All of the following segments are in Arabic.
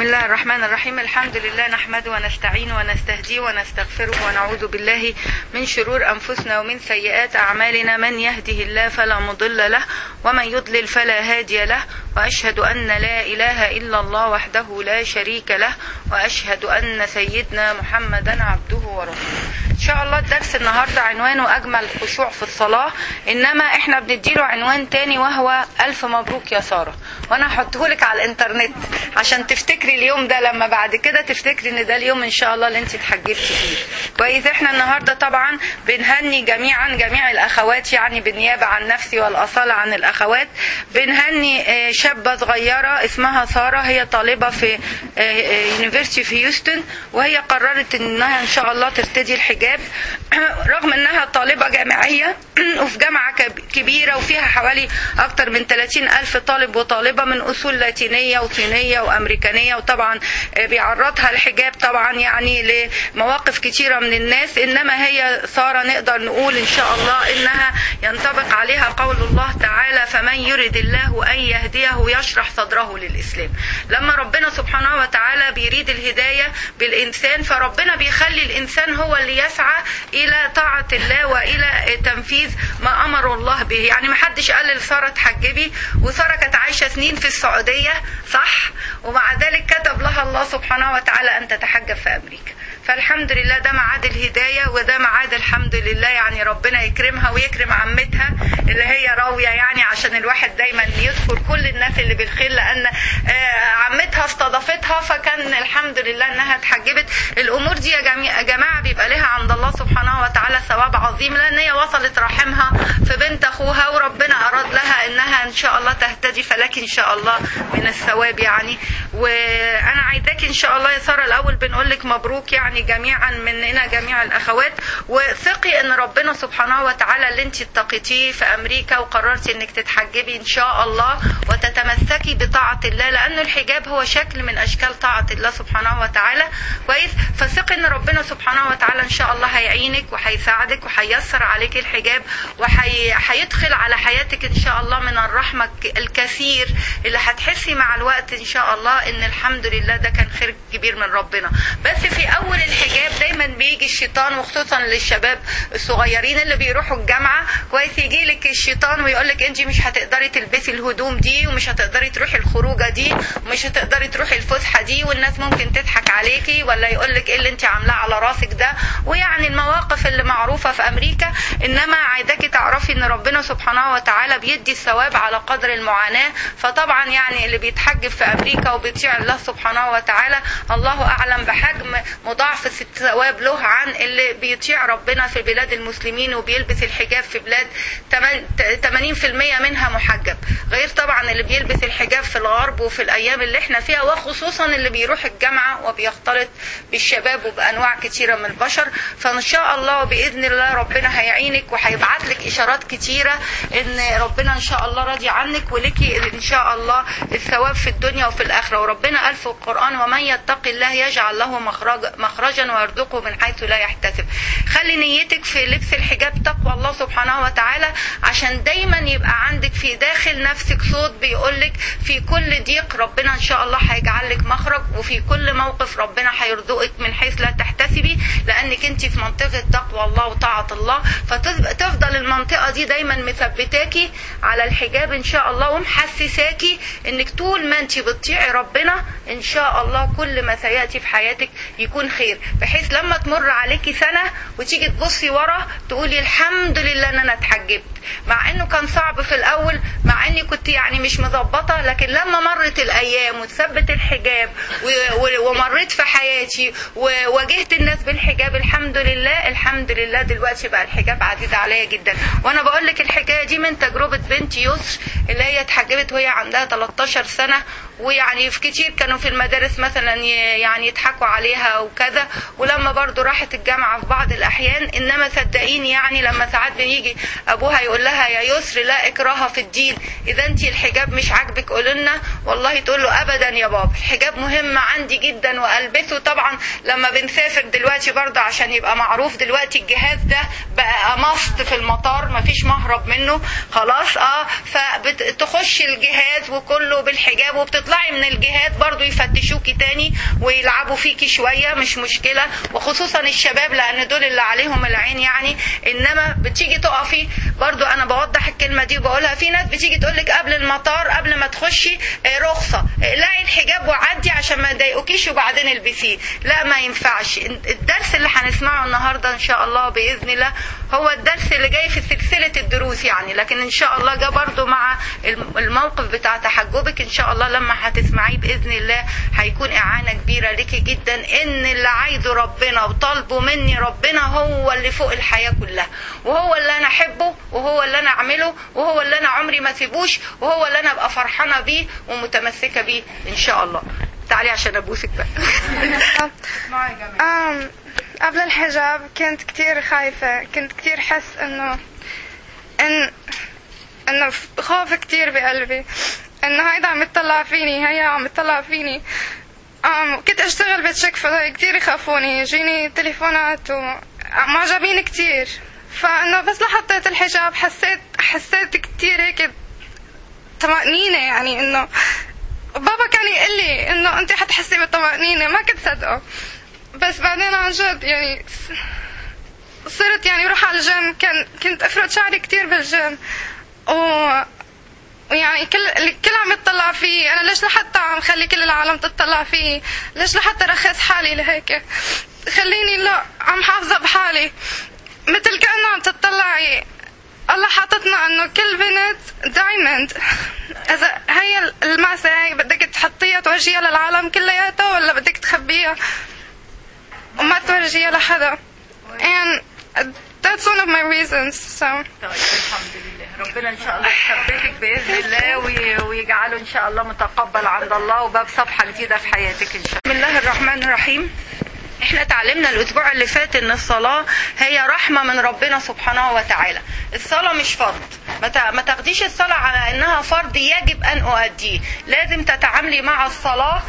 بسم الله الرحمن الرحيم. الحمد لله نحمده ونستعينه ونستهديه ونستغفره ونعوذ بالله من شرور أنفسنا ومن سيئات أعمالنا. من يهده الله فلا مضل له ومن يضلل فلا هادي له، وأشهد أن لا إله إلا الله وحده لا شريك له، وأشهد أن سيدنا محمدا عبده ورسوله. إن شاء الله الدرس النهاردة عنوانه أجمل خشوع في الصلاة، إنما إحنا بنديله عنوان تاني وهو ألف مبروك يا سارة، وأنا هحطهولك على الإنترنت عشان تفتكري اليوم ده، لما بعد كده تفتكري إن ده اليوم إن شاء الله اللي أنت اتحجبتي فيه. كويس. إحنا النهاردة طبعا بنهني جميع الأخوات، يعني بالنيابة عن نفسي والأصالة عن الأخوات، بنهني شابة صغيرة اسمها سارة، هي طالبة في يونيفرسيتي في هيوستن، وهي قررت إنها إن شاء الله ترتدي الحجاب رغم إنها طالبة جامعية وفي جامعة كبيرة وفيها حوالي أكتر من 30,000 طالب وطالبة من أصول لاتينية وصينية وأمريكانية، وطبعا بيعرضها الحجاب طبعا يعني لمواقف كتيرة من الناس. إنما هي سارة نقدر نقول إن شاء الله إنها ينطبق عليها قول الله تعالى: فمن يرد الله أن يهديه يشرح صدره للإسلام. لما ربنا سبحانه وتعالى بيريد الهداية بالإنسان، فربنا بيخلي الإنسان هو اللي يسعى إلى طاعة الله وإلى تنفيذ ما أمر الله به. يعني محدش قال لسارة تحجبي، وسارة كانت عايشة سنين في السعودية صح، ومع ذلك كتب لها الله سبحانه وتعالى أن تتحجب في أمريكا. فالحمد لله ده معاد الهداية، وده معاد الحمد لله يعني ربنا يكرمها ويكرم عمتها اللي هي راوية، يعني عشان الواحد دايما يذكر كل الناس اللي بالخير، لأن عمتها استضافتها فكان الحمد لله انها اتحجبت. الامور دي يا جماعة بيبقى لها عند الله سبحانه وتعالى ثواب عظيم، لان هي وصلت رحمها في بنت اخوها، وربنا اراد لها انها ان شاء الله تهتدي، فلك ان شاء الله من الثواب يعني. وانا عايزاك ان شاء الله يا سارة الاول بنقول لك مبروك يعني جميعا مننا جميع الاخوات، وثقي ان ربنا سبحانه وتعالى اللي انت اتقيتيه في امريكا وقررتي انك تتحجبي ان شاء الله وتتمسكي بطاعة الله، لان الحجاب هو شكل من اشكال طاعة الله سبحانه وتعالى. كويس. فثقي ان ربنا سبحانه وتعالى ان شاء الله هيعينك وهيساعدك وهيسر عليك الحجاب، وهيدخل على حياتك ان شاء الله من الرحمة الكثير اللي هتحسي مع الوقت ان شاء الله ان الحمد لله ده كان خير كبير من ربنا. بس في اول الحجاب دايما بيجي الشيطان، وخصوصا للشباب الصغيرين اللي بيروحوا الجامعة، كويس، يجي لك الشيطان ويقول لك انت مش هتقدري تلبسي الهدوم دي، ومش هتقدري تروحي الخروجة دي، ومش هتقدري تروحي الفسحة دي، والناس ممكن تضحك عليكي ولا يقول لك ايه اللي انت عاملاه على راسك ده، ويعني المواقف اللي معروفة في امريكا. انما عايزاكي تعرفي ان ربنا سبحانه وتعالى بيدي الثواب على قدر المعاناة. فطبعا يعني اللي بيتحجب في امريكا وبيطيع الله سبحانه وتعالى الله اعلم بحجم مضاعف الثواب له عن اللي بيطيع ربنا في بلاد المسلمين وبيلبس الحجاب في بلاد 80% منها محجب، غير طبعا اللي بيلبس الحجاب في الغرب وفي الايام اللي احنا فيها، وخصوصا اللي بيروح الجامعة وبيختلط بالشباب وبانواع كتيرة من البشر. فان شاء الله باذن الله ربنا هيعينك وهيبعت لك اشارات كتيرة ان ربنا ان شاء الله راضي عنك، ولكي ان شاء الله الثواب في الدنيا وفي الاخرة. وربنا قال في القرآن: ومن يتق الله يجعل له مخرجا ويرزقه من حيث لا يحتسب. خلي نيتك في لبس الحجاب تقوى الله سبحانه وتعالى، عشان دايما يبقى عندك في داخل نفسك صوت بيقولك في كل ضيق ربنا ان شاء الله هيجعل لك مخرج، وفي كل موقف ربنا هيرزقك من حيث لا تحتسبي، لانك انت في منطقة تقوى الله وطاعة الله. فتفضل المنطقة دي دايما مثبتاكي على الحجاب ان شاء الله، ومحسساكي انك طول ما انت بتطيعي ربنا ان شاء الله كل ما سيأتي في حياتك يكون خير، بحيث لما تمر عليكي سنة وتيجي تبصي ورا تقولي الحمد لله ان انا اتحجبت، مع انه كان صعب في الاول، مع اني كنت يعني مش مظبطة، لكن لما مرت الايام وتثبت الحجاب ومريت في حياتي وواجهت الناس بالحجاب الحمد لله الحمد لله دلوقتي بقى الحجاب عزيز عليا جدا. وانا بقول لك الحكايه دي من تجربه بنتي يسر اللي هي اتحجبت وهي عندها 13 سنة، ويعني في كتير كانوا في المدارس مثلا يعني يضحكوا عليها وكذا، ولما برضو راحت الجامعة في بعض الأحيان. إنما صدقيني يعني لما ساعات بيجي أبوها يقول لها يا يسر لا إكراه في الدين، إذا أنت الحجاب مش عاجبك قولنا، والله تقول له أبدا يا بابا الحجاب مهم عندي جدا وألبسه. طبعا لما بنسافر دلوقتي برضو عشان يبقى معروف دلوقتي الجهاز ده بقى ماست في المطار، مفيش مهرب منه خلاص. فتخش الجهاز وكله بالحجاب، تطلعي من الجهاد برضو يفتشوكي تاني ويلعبوا فيكي شوية، مش مشكلة، وخصوصا الشباب لان دول اللي عليهم العين يعني. انما بتيجي تقفي برضو، انا بوضح الكلمة دي وبقولها، في ناس بتيجي تقولك قبل المطار قبل ما تخشي رخصة اقلعي الحجاب وعدي عشان ما يضايقوكيش وبعدين البسيه. لا ما ينفعش. الدرس اللي هنسمعه النهاردة ان شاء الله بإذن الله هو الدرس اللي جاي في سلسلة الدروس يعني، لكن ان شاء الله جاء برضو مع الموقف بتاع تحجبك. ان شاء الله لما هتسمعيه بإذن الله هيكون اعانة كبيرة ليكي جدا، ان اللي عايزه ربنا وطالبه مني ربنا هو اللي فوق الحياة كلها، وهو اللي انا احبه، وهو اللي انا اعمله، وهو اللي انا عمري ما سيبوش، وهو اللي انا ابقى فرحانة بيه ومتمسكة بيه ان شاء الله. تعالي عشان ابوسك بقى. قبل الحجاب كنت كتير خايفة، كنت كتير حس انه خوف كتير بقلبي، انه هيدا عم يطلع فيني، هي عم يطلع فيني. كنت اشتغل بتشك كتير يخافوني، يجيني تليفونات ومعجبين كتير. فانه بس لحطيت الحجاب حسيت كتير هيك طمأنينة، يعني انه بابا كان يقول لي انه انت حتحسي بالطمأنينة، ما كنت صدقه. بس بعدين عن جد يعني صرت يعني روح على الجيم، كنت افرد شعري كتير بالجيم، ويعني كل عم يتطلع فيه. انا ليش لحتى عم خلي كل العالم تتطلع فيه؟ ليش لحتى رخص حالي لهيك؟ خليني لا عم حافظة بحالي، مثل كأنه عم تطلعي. الله حاطتنا انه كل بنت دايموند، اذا هي المعسة هي بدك تحطيها تورجيها للعالم كلياته، ولا بدك تخبيها وما تورجيها لحدا. and that's one of my reasons. So طيب الحمد لله، ربنا ان شاء الله يثبتك باذن الله ويجعله ان شاء الله متقبل عند الله وباب صفحة جديدة في حياتك ان شاء الله. بسم الله الرحمن الرحيم. احنا تعلمنا الاسبوع اللي فات ان الصلاة هي رحمة من ربنا سبحانه وتعالى. الصلاة مش فرض، ما تاخديش الصلاة على انها فرض يجب ان اؤديه، لازم تتعاملي مع الصلاة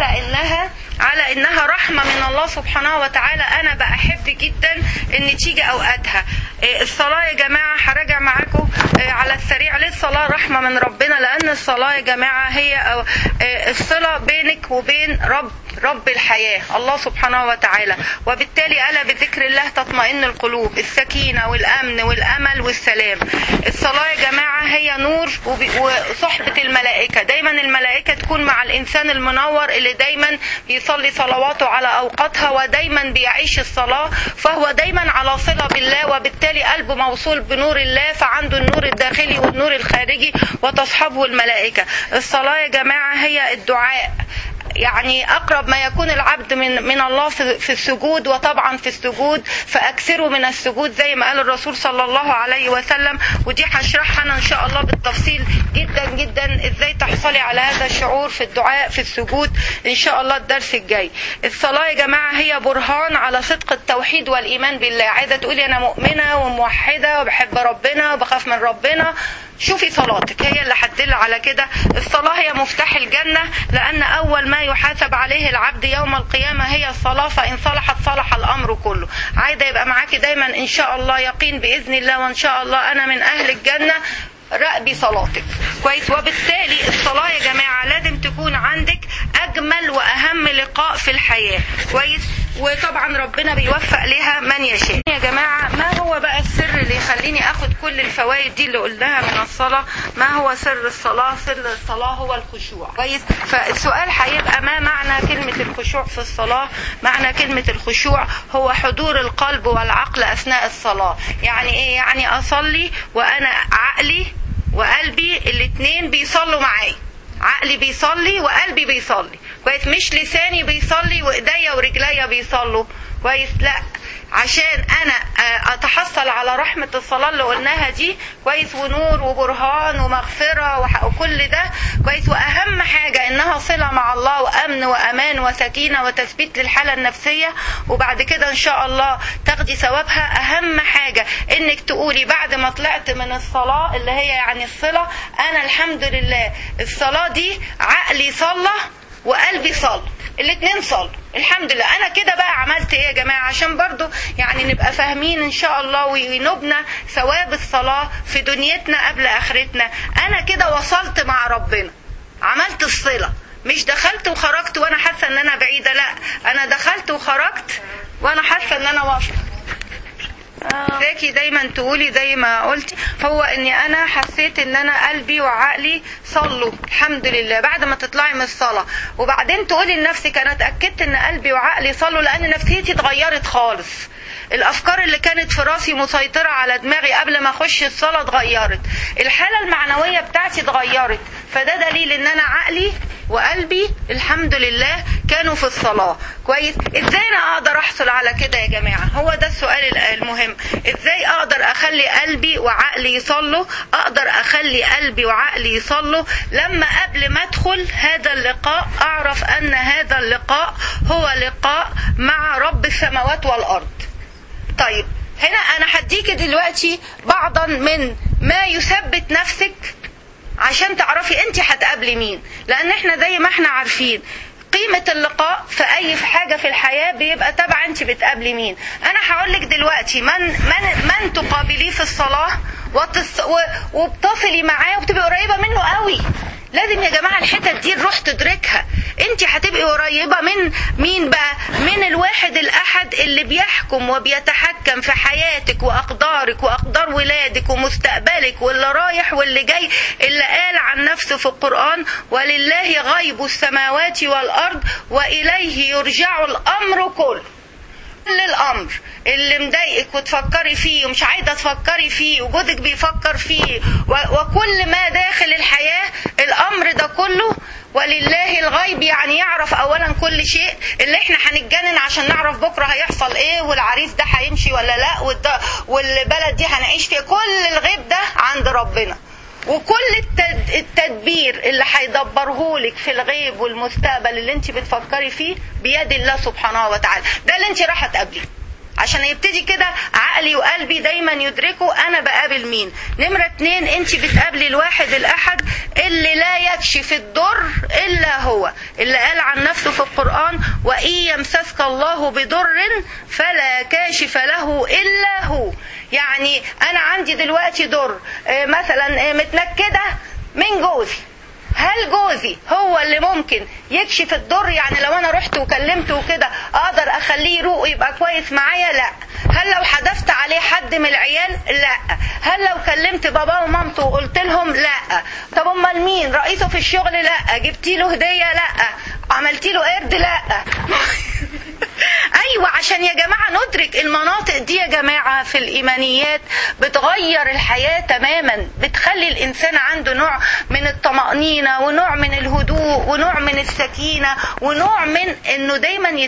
على انها رحمة من الله سبحانه وتعالى. انا بحب جدا ان تيجي اوقاتها. الصلاة يا جماعة هراجع معاكم على السريع ليه الصلاة رحمة من ربنا. لان الصلاة يا جماعة هي الصلة بينك وبين رب الحياة الله سبحانه وتعالى، وبالتالي ألا بذكر الله تطمئن القلوب، السكينة والأمن والأمل والسلام. الصلاة يا جماعة هي نور وصحبة الملائكة. دايما الملائكة تكون مع الإنسان المنور اللي دايما بيصلي صلواته على أوقاتها ودايما بيعيش الصلاة، فهو دايما على صلة بالله، وبالتالي قلبه موصول بنور الله، فعنده النور الداخلي والنور الخارجي وتصحبه الملائكة. الصلاة يا جماعة هي الدعاء، يعني أقرب ما يكون العبد من الله في السجود، وطبعا في السجود فأكثروا من السجود زي ما قال الرسول صلى الله عليه وسلم. ودي هشرحها أنا إن شاء الله بالتفصيل جدا جدا إزاي تحصلي على هذا الشعور في الدعاء في السجود إن شاء الله الدرس الجاي. الصلاة يا جماعة هي برهان على صدق التوحيد والإيمان بالله. عايزة تقولي أنا مؤمنة وموحدة وبحب ربنا وبخاف من ربنا، شوفي صلاتك هي اللي هتدل على كده. الصلاة هي مفتاح الجنة، لأن أول ما يحاسب عليه العبد يوم القيامة هي الصلاة، فإن صلحت صلح الأمر كله. عايزة يبقى معاكي دايما إن شاء الله يقين بإذن الله، وإن شاء الله أنا من أهل الجنة. راقبي صلاتك كويس. وبالتالي الصلاة يا جماعة لازم تكون عندك أجمل وأهم لقاء في الحياة كويس، وطبعا ربنا بيوفق لها من يشاء. يا جماعة ما هو بقى السر اللي يخليني أخد كل الفوائد دي اللي قلناها من الصلاة؟ ما هو سر الصلاة؟ سر الصلاة هو الخشوع كويس. فالسؤال هيبقى ما معنى كلمة الخشوع في الصلاة؟ معنى كلمة الخشوع هو حضور القلب والعقل أثناء الصلاة. يعني إيه؟ يعني أصلي وأنا عقلي وقلبي الاتنين بيصلوا معايا، عقلي بيصلي وقلبي بيصلي كويس، مش لساني بيصلي وايديا ورجليا بيصلوا كويس، لا، عشان انا اتحصل على رحمة الصلاة اللي قلناها دي كويس، ونور وبرهان ومغفرة وكل ده كويس. واهم حاجة انها صلة مع الله وامن وامان وسكينة وتثبيت للحالة النفسية، وبعد كده ان شاء الله تاخدي ثوابها. اهم حاجة انك تقولي بعد ما طلعت من الصلاة اللي هي يعني الصلة، انا الحمد لله الصلاة دي عقلي صلى وقلبي صلى، الاتنين صلوا الحمد لله. انا كده بقى عملت ايه يا جماعة؟ عشان برضو يعني نبقى فاهمين ان شاء الله وينبنا ثواب الصلاة في دنيتنا قبل اخرتنا. انا كده وصلت مع ربنا، عملت الصلة مش دخلت وخرجت وانا حاسه ان انا بعيده، لا انا دخلت وخرجت وانا حاسه ان انا واصله. ذاكي دايما تقولي زي ما قلتي، هو اني انا حسيت ان انا قلبي وعقلي صلوا الحمد لله بعد ما تطلعي من الصلاه، وبعدين تقولي لنفسك انا اتاكدت ان قلبي وعقلي صلوا لان نفسيتي اتغيرت خالص. الافكار اللي كانت في راسي مسيطره على دماغي قبل ما اخش الصلاه اتغيرت، الحاله المعنويه بتاعتي اتغيرت، فده دليل ان انا عقلي وقلبي الحمد لله كانوا في الصلاة. كويس. ازاي انا اقدر احصل على كده يا جماعة؟ هو ده السؤال المهم. ازاي اقدر اخلي قلبي وعقلي يصلوا؟ اقدر اخلي قلبي وعقلي يصلوا لما قبل ما ادخل هذا اللقاء اعرف ان هذا اللقاء هو لقاء مع رب السماوات والارض. طيب هنا انا هديكي دلوقتي بعضا من ما يثبت نفسك عشان تعرفي انت هتقابلي مين، لان احنا زي ما احنا عارفين قيمة اللقاء في اي حاجة في الحياة بيبقى تبع انت بتقابلي مين. انا هقولك دلوقتي من تقابليه في الصلاة وبتصلي معاه وبتبقي قريبة منه قوي. لازم يا جماعة الحتة دي نروح تدركها. انت هتبقي قريبة من مين بقى؟ من الواحد الاحد اللي بيحكم وبيتحكم في حياتك واقدارك واقدار ولادك ومستقبلك واللي رايح واللي جاي، اللي قال عن نفسه في القرآن ولله غيب السماوات والارض واليه يرجع الامر كله. كل الامر اللي مضايقك وتفكري فيه ومش عايزه تفكري فيه وجوزك بيفكر فيه وكل ما داخل الحياه، الامر ده كله ولله الغيب، يعني يعرف اولا كل شيء، اللي احنا هنتجنن عشان نعرف بكره هيحصل ايه والعريس ده هيمشي ولا لا والبلد دي هنعيش فيها، كل الغيب ده عند ربنا. وكل التدبير اللي هيدبرهولك في الغيب والمستقبل اللي انت بتفكري فيه بيد الله سبحانه وتعالى. ده اللي انت راح تقابليه عشان يبتدي كده عقلي وقلبي دايما يدركوا انا بقابل مين. نمرة 2، انت بتقابلي الواحد الاحد اللي لا يكشف الضر الا هو، اللي قال عن نفسه في القرآن وان يمسسك الله بضر فلا كاشف له الا هو. يعني انا عندي دلوقتي ضر، مثلا متنكدة من جوزي، هل جوزي هو اللي ممكن يكشف الضر؟ يعني لو انا رحت وكلمته وكده اقدر اخليه يروق يبقى كويس معايا؟ لا. هل لو حدفت عليه حد من العيال؟ لا. هل لو كلمت باباه ومامته وقلت لهم؟ لا. طب امال مين؟ رئيسه في الشغل؟ لا. جبتي له هديه؟ لا. عملتي له قرد؟ لا. ايوه، عشان يا جماعه ندرك المناطق دي يا جماعه في الايمانيات بتغير الحياه تماما، بتخلي الانسان عنده نوع من الطمأنينه ونوع من الهدوء ونوع من السكينه ونوع من انه دايما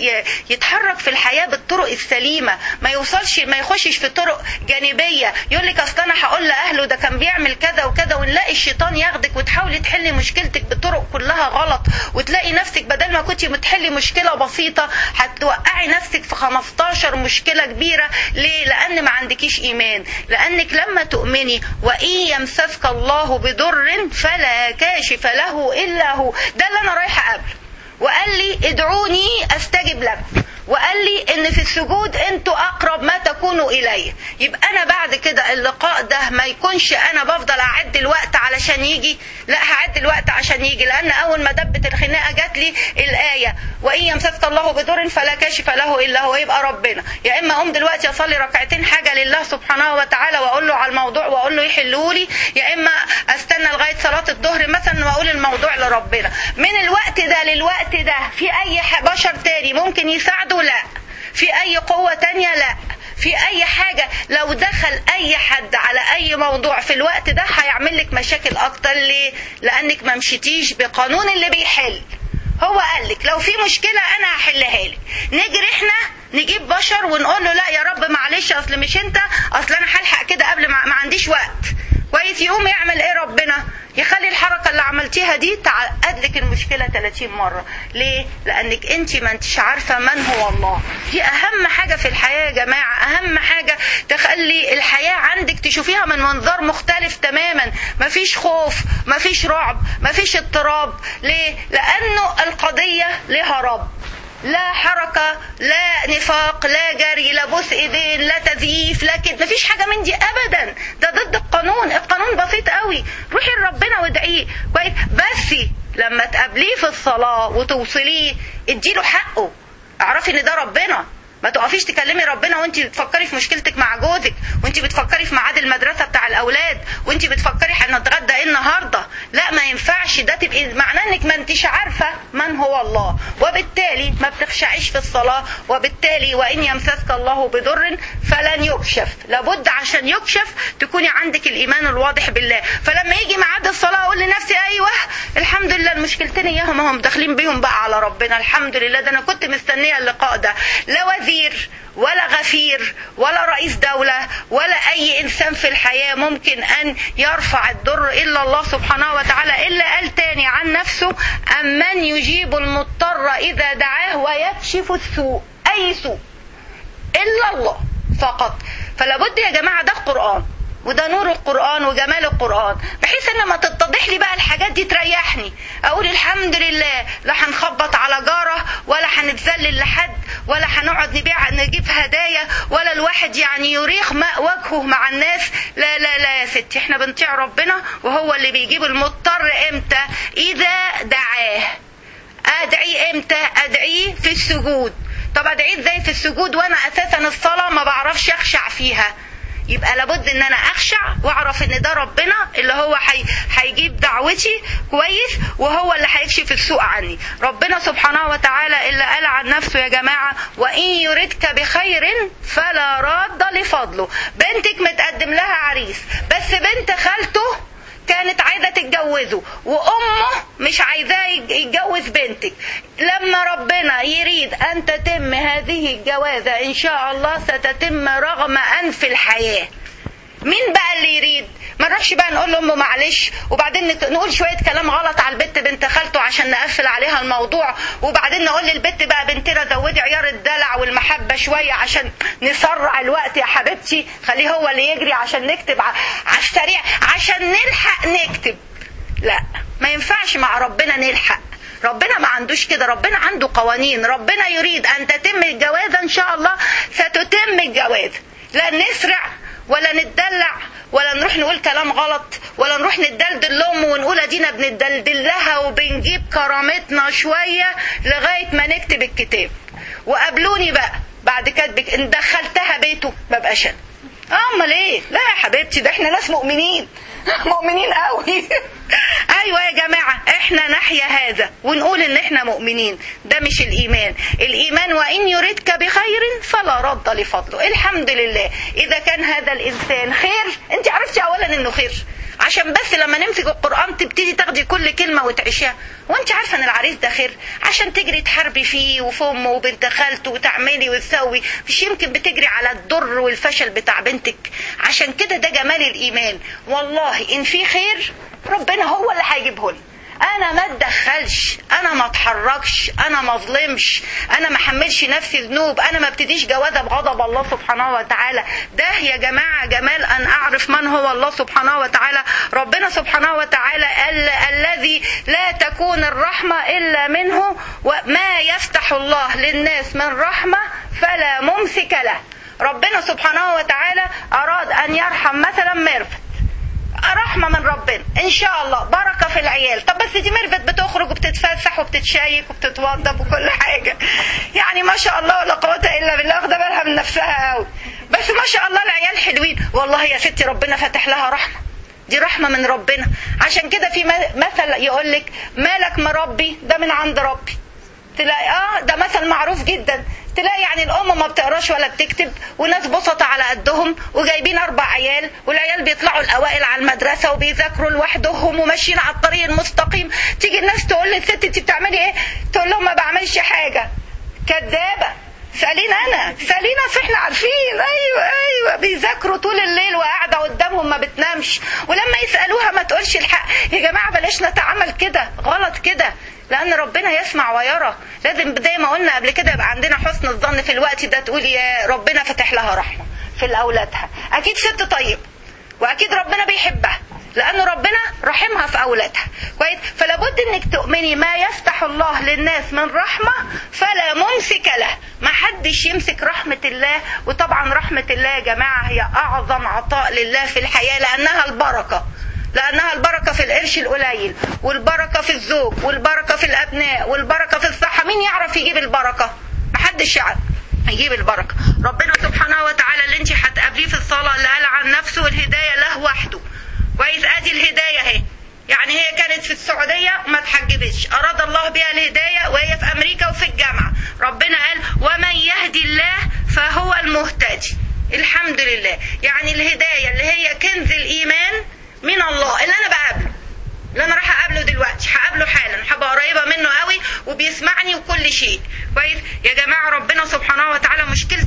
يتحرك في الحياه بالطرق السليمه، ما يخشش في طرق جانبيه. يقول لك اصل انا هقول لاهله ده كان بيعمل كذا وكذا، ونلاقي الشيطان ياخدك وتحاولي تحلي مشكلتك بطرق كلها غلط، وتلاقي نفسك بدل ما كنتي بتحلي مشكله بسيطه هتوقعي نفسك في 15 مشكلة كبيرة. ليه؟ لأن ما عندكيش إيمان. لأنك لما تؤمني وإن يمسسك الله بضر فلا كاشف له إلا هو، ده اللي أنا رايحة قبل. وقال لي ادعوني أستجب لكم، وقال لي ان في السجود انتوا اقرب ما تكونوا اليه. يبقى انا بعد كده اللقاء ده ما يكونش انا بفضل اعد الوقت علشان يجي، لا هعد الوقت عشان يجي، لان اول ما دبت الخناقه جات لي الايه وان يمسسك الله بضر فلا كاشف له الا هو، يبقى ربنا. يا اما اقوم دلوقتي اصلي ركعتين حاجه لله سبحانه وتعالى واقول له على الموضوع واقول له يحلوا لي، يا اما استنى لغايه صلاه الظهر مثلا واقول الموضوع لربنا. من الوقت ده للوقت ده في اي بشر تاني ممكن يساعده؟ لا. في اي قوة تانية؟ لا. في اي حاجة لو دخل اي حد على اي موضوع في الوقت ده هيعمل لك مشاكل اكتر. ليه؟ لانك ما مشيتيش بقانون اللي بيحل. هو قال لك لو في مشكلة انا هحلها لك، نجري احنا نجيب بشر ونقول له لا يا رب معلش اصل مش انت، اصل انا هلحق كده قبل ما عنديش وقت. كويس. يقوم يعمل ايه ربنا؟ يخلي الحركة اللي عملتيها دي تعقد لك المشكلة 30 مرة. ليه؟ لأنك انت ما انتش عارفة من هو الله. دي أهم حاجة في الحياة يا جماعة، أهم حاجة تخلي الحياة عندك تشوفيها من منظر مختلف تماما. مفيش خوف، مفيش رعب، مفيش اضطراب. ليه؟ لأنه القضية لها رب، لا حركة، لا نفاق، لا جري، لا بوس ايدين، لا تزييف، لا كده، مفيش حاجة من دي ابدا. ده ضد القانون. القانون بسيط قوي، روحي لربنا وادعيه كويس. بس لما تقابليه في الصلاة وتوصليه اديله حقه، اعرفي ان ده ربنا. ما تقفيش تكلمي ربنا وانت بتفكري في مشكلتك مع جوزك، وانت بتفكري في ميعاد المدرسه بتاع الاولاد، وانت بتفكري هنتغدى ايه النهارده. لا ما ينفعش، ده تبقي معناه انك ما انتش عارفه من هو الله، وبالتالي ما بتخشعيش في الصلاه، وبالتالي وان يمسسك الله بضر فلن يكشف. لابد عشان يكشف تكوني عندك الايمان الواضح بالله. فلما يجي ميعاد الصلاه اقول لنفسي ايوه الحمد لله المشكلتين اياهم هم داخلين بيهم بقى على ربنا، الحمد لله ده انا كنت مستنيه اللقاء ده. لا وزير ولا غفير ولا رئيس دولة ولا أي إنسان في الحياة ممكن أن يرفع الضر إلا الله سبحانه وتعالى. إلا قال تاني عن نفسه أمن يجيب المضطر إذا دعاه ويكشف السوء، أي سوء إلا الله فقط. فلابد يا جماعة ده القرآن، وده نور القرآن وجمال القرآن، بحيث ان ما تتضح لي بقى الحاجات دي تريحني، اقول الحمد لله لا هنخبط على جاره ولا هنتذلل لحد ولا هنقعد نجيب هدايا ولا الواحد يعني يريق ماء وجهه مع الناس. لا لا لا يا ستي، احنا بنطيع ربنا وهو اللي بيجيب المضطر امتى؟ اذا دعاه. ادعي امتى؟ ادعيه في السجود. طب ادعيه ازاي في السجود وانا اساسا الصلاة ما بعرفش اخشع فيها؟ يبقى لابد ان انا اخشع واعرف ان ده ربنا اللي هو هيجيب دعوتي كويس، وهو اللي هيكشف السوء عني. ربنا سبحانه وتعالى اللي قال عن نفسه يا جماعة وان يردك بخير فلا راد لفضله. بنتك متقدم لها عريس، بس بنت خالته كانت عايزة تتجوزه وامه مش عايزاه يتجوز بنتك. لما ربنا يريد ان تتم هذه الجوازة ان شاء الله ستتم رغم انف الحياة. مين بقى اللي يريد؟ ما نروحش بقى نقول لامه معلش وبعدين نقول شويه كلام غلط على البت بنت خالته عشان نقفل عليها الموضوع، وبعدين نقول للبت بقى بنتنا زودي عيار الدلع والمحبه شويه عشان نسرع الوقت يا حبيبتي، خليه هو اللي يجري عشان نكتب على السريع عشان نلحق نكتب. لا ما ينفعش مع ربنا نلحق، ربنا ما عندوش كده، ربنا عنده قوانين. ربنا يريد ان تتم الجوازه ان شاء الله ستتم الجوازه، لا نسرع ولا نتدلع ولا نروح نقول كلام غلط ولا نروح ندلدل لهم ونقول ادينا بندلدل لها وبنجيب كرامتنا شويه لغايه ما نكتب الكتاب. وقابلوني بقى بعد كتبك ان دخلتها بيته ما بقاش انا. امال ايه؟ لا يا حبيبتي ده احنا ناس مؤمنين مؤمنين قوي. ايوه يا جماعه احنا نحيا هذا ونقول ان احنا مؤمنين، ده مش الايمان. الايمان وان يردك بخير فلا رد لفضله. الحمد لله اذا كان هذا الانسان خير، انت عرفتي اولا انه خير عشان بس لما نمسك القرآن تبتدي تاخدي كل كلمة وتعيشها، وانت عارفة ان العريس ده خير عشان تجري تحاربي فيه وفي امه وبنت خالته وتعملي وتسوي، مش يمكن بتجري على الضر والفشل بتاع بنتك. عشان كده ده جمال الايمان. والله ان في خير ربنا هو اللي هيجيبه لي، انا ما اتدخلش، انا ما اتحركش، انا ما اظلمش، انا ما حملش نفسي ذنوب، انا ما ابتديش جوازه بغضب الله سبحانه وتعالى. ده يا جماعه جمال ان اعرف من هو الله سبحانه وتعالى. ربنا سبحانه وتعالى الذي لا تكون الرحمه الا منه، وما يفتح الله للناس من رحمه فلا ممسك له. ربنا سبحانه وتعالى اراد ان يرحم مثلا ميرفت، رحمة من ربنا ان شاء الله، بركة في العيال. طب بس دي ميرفت بتخرج وبتتفسح وبتتشيك وبتتوضب وكل حاجة، يعني ما شاء الله ولا قوة الا بالله، واخده بالها من نفسها قوي، بس ما شاء الله العيال حلوين. والله يا ستي ربنا فتح لها رحمة، دي رحمة من ربنا. عشان كده في مثل يقولك مالك مربي ده من عند ربي. تلاقي ده مثل معروف جدا. تلاقي يعني الام ما بتقراش ولا بتكتب وناس بسطة على قدهم وجايبين 4 عيال، والعيال بيطلعوا الاوائل على المدرسة وبيذاكروا لوحدهم وماشيين على الطريق المستقيم. تيجي الناس تقول لي الست انت بتعملي ايه؟ تقول لهم ما بعملش حاجة. كدابة. سالينا انا، سالينا احنا عارفين. ايوه بيذاكروا طول الليل وقاعده قدامهم ما بتنامش، ولما يسالوها ما تقولش الحق. يا جماعه بلاش نتعامل كده، غلط كده، لان ربنا يسمع ويرى. لازم زي ما قلنا قبل كده يبقى عندنا حسن الظن في الوقت ده، تقولي يا ربنا فتح لها رحمه في اولادها. اكيد ست طيب واكيد ربنا بيحبها لأن ربنا رحمها في أولادها كويس. فلا بد انك تؤمني ما يفتح الله للناس من رحمة فلا ممسك له، ما حدش يمسك رحمة الله. وطبعا رحمة الله يا جماعة هي أعظم عطاء لله في الحياة، لأنها البركة. لأنها البركة في القرش القليل، والبركة في الزوج، والبركة في الأبناء، والبركة في الصحة. مين يعرف يجيب البركة؟ محدش يعرف يجيب البركة. ربنا سبحانه وتعالى اللي انت هتقابليه في الصلاة اللي قال عن نفسه الهداية له وحده. كويس؟ ادي الهداية اهي. يعني هي كانت في السعودية وما تحجبتش، أراد الله بها الهداية وهي في أمريكا وفي الجامعة. ربنا قال ومن يهدي الله فهو المهتدي. الحمد لله. يعني الهداية اللي هي كنز الإيمان من الله اللي أنا بقابله، اللي أنا راح أقابله دلوقتي، هقابله حالا، هبقى قريبة منه قوي وبيسمعني وكل شيء. كويس يا جماعة؟ ربنا سبحانه وتعالى مشكلة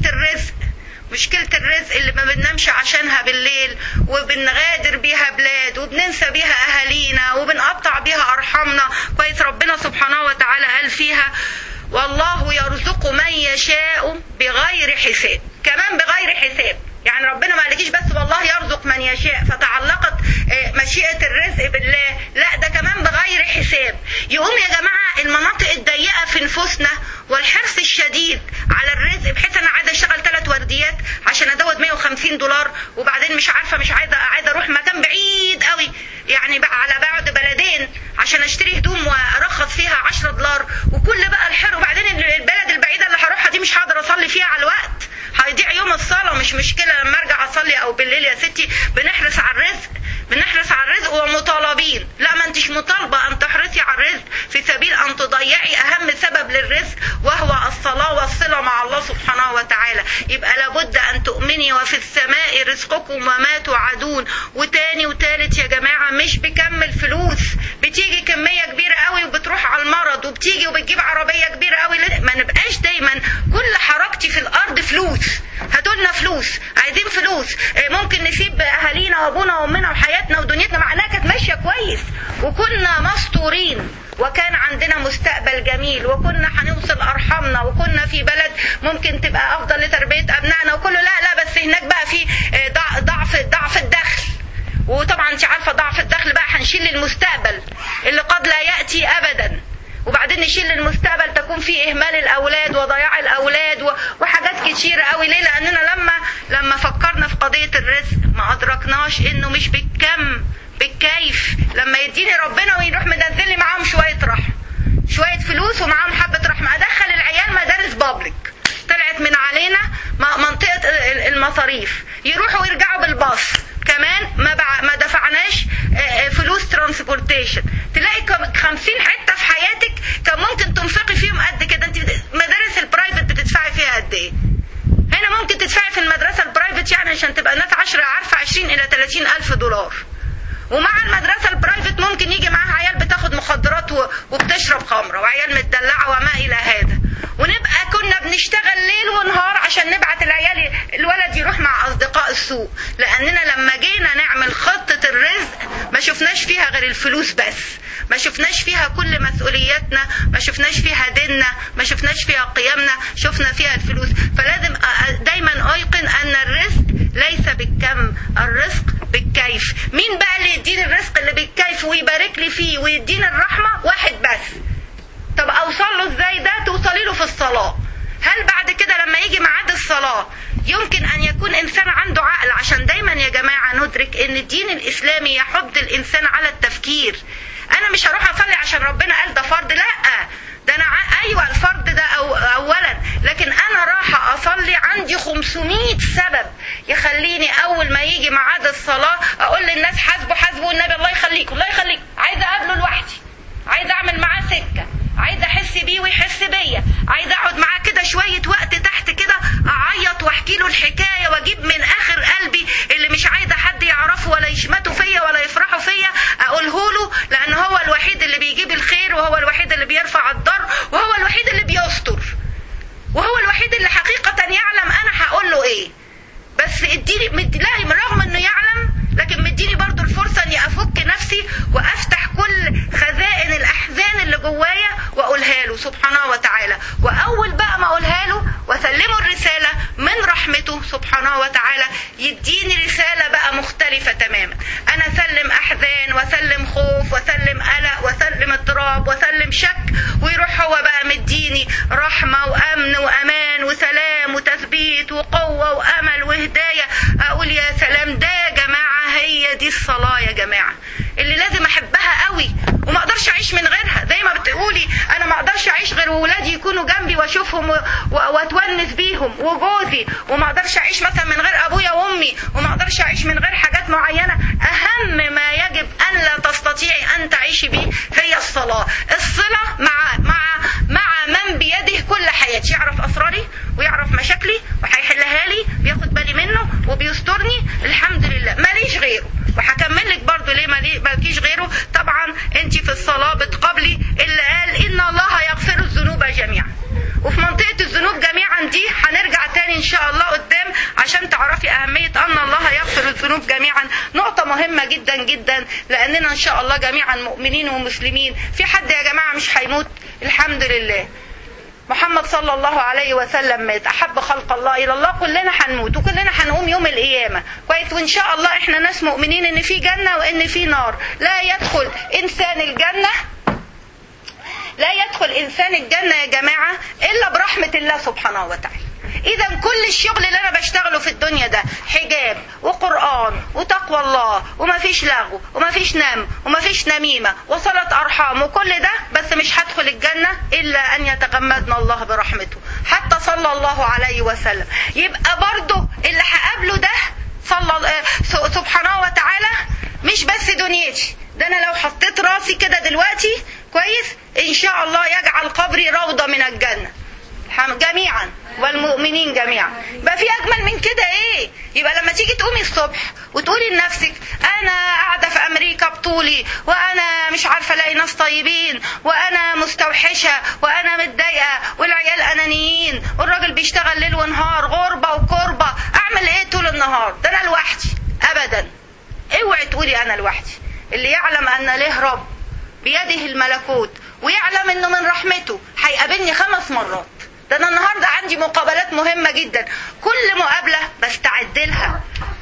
الرزق اللي ما بننامش عشانها بالليل، وبنغادر بيها بلاد، وبننسى بيها أهالينا، وبنقطع بيها أرحامنا. كويس؟ ربنا سبحانه وتعالى قال فيها والله يرزق من يشاء بغير حساب. كمان بغير حساب. يعني ربنا ما قالكيش بس والله يرزق من يشاء فتعلقت مشيئة الرزق بالله، لا ده كمان بغير حساب. يقوم يا جماعة المناطق الضيقة في نفوسنا والحرص الشديد على الرزق، بحيث انا عايزة اشتغل 3 ورديات عشان ادود $150، وبعدين مش عايزة اروح مكان بعيد قوي، يعني بقى على بعد بلدين عشان اشتري هدوم وارخص فيها $10، وكل بقى الحر. وبعدين البلد البعيدة اللي هروحها دي مش هقدر اصلي فيها على الوقت، هيضيع يوم الصلاة. مش مشكلة لما ارجع اصلي او بالليل يا ستي. بنحرص على الرزق ومطالبين. لا، ما انتش مطالبة ان تحرصي على الرزق في سبيل ان تضيعي اهم سبب للرزق وهو الصلاة والصلة مع الله سبحانه وتعالى. يبقى لابد ان تؤمني وفي السماء رزقكم وما توعدون. وتاني وتالت يا جماعة، مش بكمل فلوس بتيجي كمية كبيرة قوي وبتروح على المرض، وبتيجي وبتجيب عربية كبيرة قوي. ما نبقاش دايما كل حركتي في الارض فلوس. هاتولنا فلوس، عايزين فلوس. ممكن نسيب اهالينا وابونا وامنا وحياتنا ودنيتنا، معناها كانت ماشية كويس وكنا مستورين وكان عندنا مستقبل جميل، وكنا هنوصل ارحامنا، وكنا في بلد ممكن تبقى افضل لتربية ابنائنا وكله. لا بس هناك بقى في ضعف الدخل. وطبعا انت عارفة ضعف الدخل بقى هنشيل المستقبل اللي قد لا يأتي ابدا، وبعدين نشيل المستقبل تكون فيه اهمال الاولاد وضياع الاولاد وحاجات كتير قوي. ليه؟ لاننا لما فكرنا في قضية الرزق ما ادركناش انه مش بالكم بالكيف. لما يديني ربنا ويروح منزل لي معاهم شوية فلوس ومعاهم حبة رحمة، ادخل العيال مدارس بابليك طلعت من علينا منطقة المصاريف، يروحوا ويرجعوا بالباص، كمان ما دفعناش فلوس ترانسبورتيشن. تلاقي 50 حتة في حياتك كان ممكن تنفقي فيهم قد كده. انت مدارس البرايفت بتدفعي فيها قد ايه؟ هنا ممكن تدفعي في المدرسة البرايفت يعني عشان تبقى الناس عارفة 20 إلى 30 ألف دولار. ومع المدرسة البرايفت ممكن يجي معاها عيال بتاخد مخدرات وبتشرب خمرة، وعيال متدلعة وما إلى هذا. ونبقى كنا بنشتغل ليل ونهار عشان نبعت الولد يروح مع أصدقاء السوء. لأننا لما جينا نعمل خطة الرزق ما شفناش فيها غير الفلوس بس، ما شفناش فيها كل مسؤولياتنا، ما شفناش فيها ديننا، ما شفناش فيها قيمنا، شفنا فيها الفلوس. فلازم دايما أيقن أن الرزق ليس بالكم، الرزق بالكيف. مين بقى اللي يديني الرزق اللي بالكيف ويبارك لي فيه ويديني الرحمة؟ واحد بس. طب أوصل له ازاي ده؟ توصلي له في الصلاة. هل بعد كده لما يجي ميعاد الصلاة يمكن أن يكون إنسان عنده عقل؟ عشان دايما يا جماعة ندرك أن الدين الإسلامي يحض الإنسان على التفكير. أنا مش هروح أصلي عشان ربنا قال ده فرض، لا ده أنا أيوة الفرض ده أولا، لكن أنا راح أصلي عندي 500 سبب يخليني أول ما يجي ميعاد الصلاة أقول للناس حاسبوا النبي الله يخليك الله يخليك، عايزة أقابله لوحدي، عايزة أعمل معاه سكة، عايزة أحس بيه ويحس بيا، عايزة أقعد معاه كده شوية وقت تحت كده أعيط وأحكي له الحكاية وأجيب من آخر قلبي اللي مش عايزة حد يعرفه ولا يشمته فيا ولا يفرحوا فيا أقوله له، لأن هو الوحيد اللي بيجيب الخير، وهو الوحيد اللي بيرفع الضر، وهو الوحيد اللي بيستر، وهو الوحيد اللي حقيقة يعلم أنا هقول له إيه. بس اديني رغم إنه يعلم لكن مديني برضو الفرصة إني أفك نفسي وأفتح كل خزائن الأحزان اللي جوايا وأقولها له سبحانه وتعالى. وأول بقى ما أقولها له وأسلمه الرسالة من رحمته سبحانه وتعالى يديني رسالة بقى مختلفة تماما. أنا أسلم أحزان وأسلم خوف وأسلم قلق وأسلم اضطراب وأسلم شك، ويروح هو بقى مديني رحمة وأمن وأمان وسلام وتثبيت وقوة وأمل وهداية. أقول يا سلام، ده يا جماعة هي دي الصلاة يا جماعة، من غيرها، زي ما بتقولي انا ما اقدرش اعيش غير وولادي يكونوا جنبي واشوفهم واتونس بيهم وجوزي، وما اقدرش اعيش مثلا من غير ابويا وامي، وما اقدرش اعيش من غير حاجات معينه. اهم ما يجب ان لا تستطيعي ان تعيشي به هي الصلاه. الصله مع من بيده كل حياتي، يعرف اسراري ويعرف مشاكلي وهيحلها لي، بياخد بالي منه وبيسترني، الحمد لله ماليش غيره. وهكمل لك برضو ليه مالكيش غيره. طبعا انت في الصلاه بتقابلي اللي قال ان الله يغفر الذنوب جميعا، وفي منطقه الذنوب جميعا دي هنرجع تاني ان شاء الله قدام عشان تعرفي اهميه ان الله يغفر الذنوب جميعا. نقطه مهمه جدا جدا، لاننا ان شاء الله جميعا مؤمنين ومسلمين. في حد يا جماعه مش هيموت؟ الحمد لله. محمد صلى الله عليه وسلم مات، احب خلق الله الى الله. كلنا هنموت وكلنا هنقوم يوم القيامه كويس، وان شاء الله احنا ناس مؤمنين ان في جنه وان في نار. لا يدخل انسان الجنه يا جماعه الا برحمه الله سبحانه وتعالى. اذا كل الشغل اللي انا بشتغله في الدنيا ده حجاب وقرآن وتقوى الله ومفيش لغو ومفيش نم ومفيش نميمة وصلة ارحام وكل ده، بس مش هدخل الجنة الا ان يتغمدنا الله برحمته. حتى صلى الله عليه وسلم. يبقى برضه اللي هقابله ده سبحانه وتعالى مش بس دنيتي ده، انا لو حطيت راسي كده دلوقتي كويس ان شاء الله يجعل قبري روضة من الجنة جميعا والمؤمنين جميعا. يبقى في اجمل من كده ايه؟ يبقى لما تيجي تقومي الصبح وتقولي لنفسك انا قاعده في امريكا بطولي، وانا مش عارفه الاقي ناس طيبين، وانا مستوحشه، وانا متضايقه، والعيال انانيين، والراجل بيشتغل ليل ونهار، غربه وكربه، اعمل ايه طول النهار؟ ده انا لوحدي. ابدا، اوعي تقولي انا لوحدي. اللي يعلم ان له رب بيده الملكوت ويعلم انه من رحمته هيقابلني 5 مرات. ده انا النهارده عندي مقابلات مهمه جدا، كل مقابله بستعد لها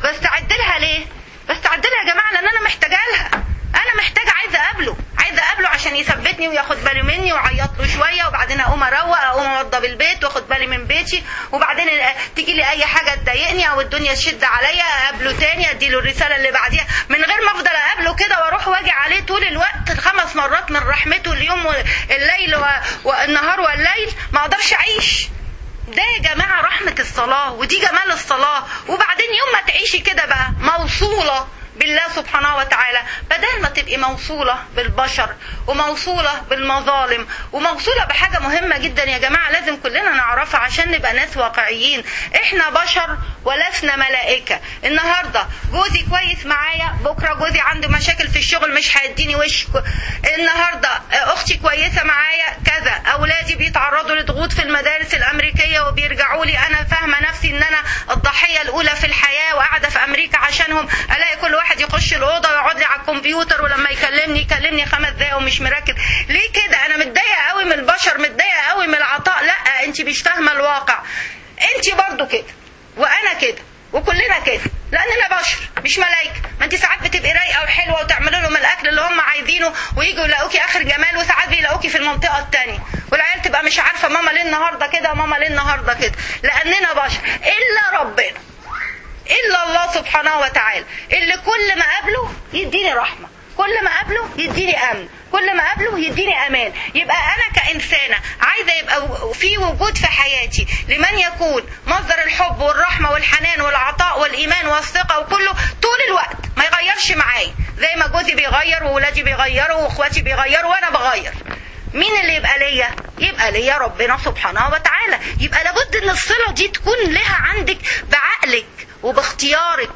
ليه؟ بستعد لها يا جماعه لان انا محتاجه لها. انا محتاجه، عايزه اقابله عشان يثبتني وياخد باله مني، واعيط له شويه، وبعدين اقوم اروق، اقوم اوضب البيت واخد بالي من بيتي، وبعدين تيجي لي اي حاجه تضايقني او الدنيا تشد عليا اقابله تاني، اديله الرساله اللي بعديها، من غير ما افضل اقابله كده واروح واجي عليه طول الوقت 5 مرات من رحمته، اليوم والليل والنهار والليل. ما اقدرش اعيش. ده يا جماعه رحمه الصلاه، ودي جمال الصلاه. وبعدين يوم ما تعيشي كده بقى موصوله بالله سبحانه وتعالى، بدل ما تبقي موصولة بالبشر وموصولة بالمظالم وموصولة بحاجة مهمة جدا يا جماعة لازم كلنا نعرفها عشان نبقى ناس واقعيين. احنا بشر ولسنا ملائكة. النهاردة جوزي كويس معايا، بكرة جوزي عنده مشاكل في الشغل مش هيديني وش. النهاردة اختي كويسة معايا كذا، اولادي بيتعرضوا لضغوط في المدارس الامريكيه وبيرجعوا لي انا فاهمة نفسي ان انا الضحية الاولى في الحياة وقاعدة في امريكا عشانهم. الاقي كل واحد يخش الأوضة ويقعد لي على الكمبيوتر، ولما يكلمني 5 دقايق ومش مركز. ليه كده؟ أنا متضايقة قوي من البشر، متضايقة قوي من العطاء. لا، أنت مش فاهمة الواقع. أنت برضو كده وأنا كده وكلنا كده، لأننا بشر مش ملايكة. ما أنت ساعات بتبقي رايقة وحلوة وتعملوا لهم الأكل اللي هم عايزينه ويجوا يلاقوكي آخر جمال، وساعات بيلاقوكي في المنطقة التانية، والعيال تبقى مش عارفة ماما ليه النهاردة كده وماما ليه النهاردة كده، لأننا بشر. إلا ربنا، إلا الله سبحانه وتعالى اللي كل ما قابله يديني رحمة، كل ما قابله يديني أمن، كل ما قابله يديني أمان. يبقى أنا كإنسانة عايزة يبقى في وجود في حياتي لمن يكون مصدر الحب والرحمة والحنان والعطاء والإيمان والثقة وكله طول الوقت، ما يغيرش معايا زي ما جوزي بيغير وولادي بيغيروا واخواتي بيغيروا وأنا بغير. مين اللي يبقى ليا؟ يبقى ليا ربنا سبحانه وتعالى. يبقى لابد ان الصلة دي تكون لها عندك بعقلك وباختيارك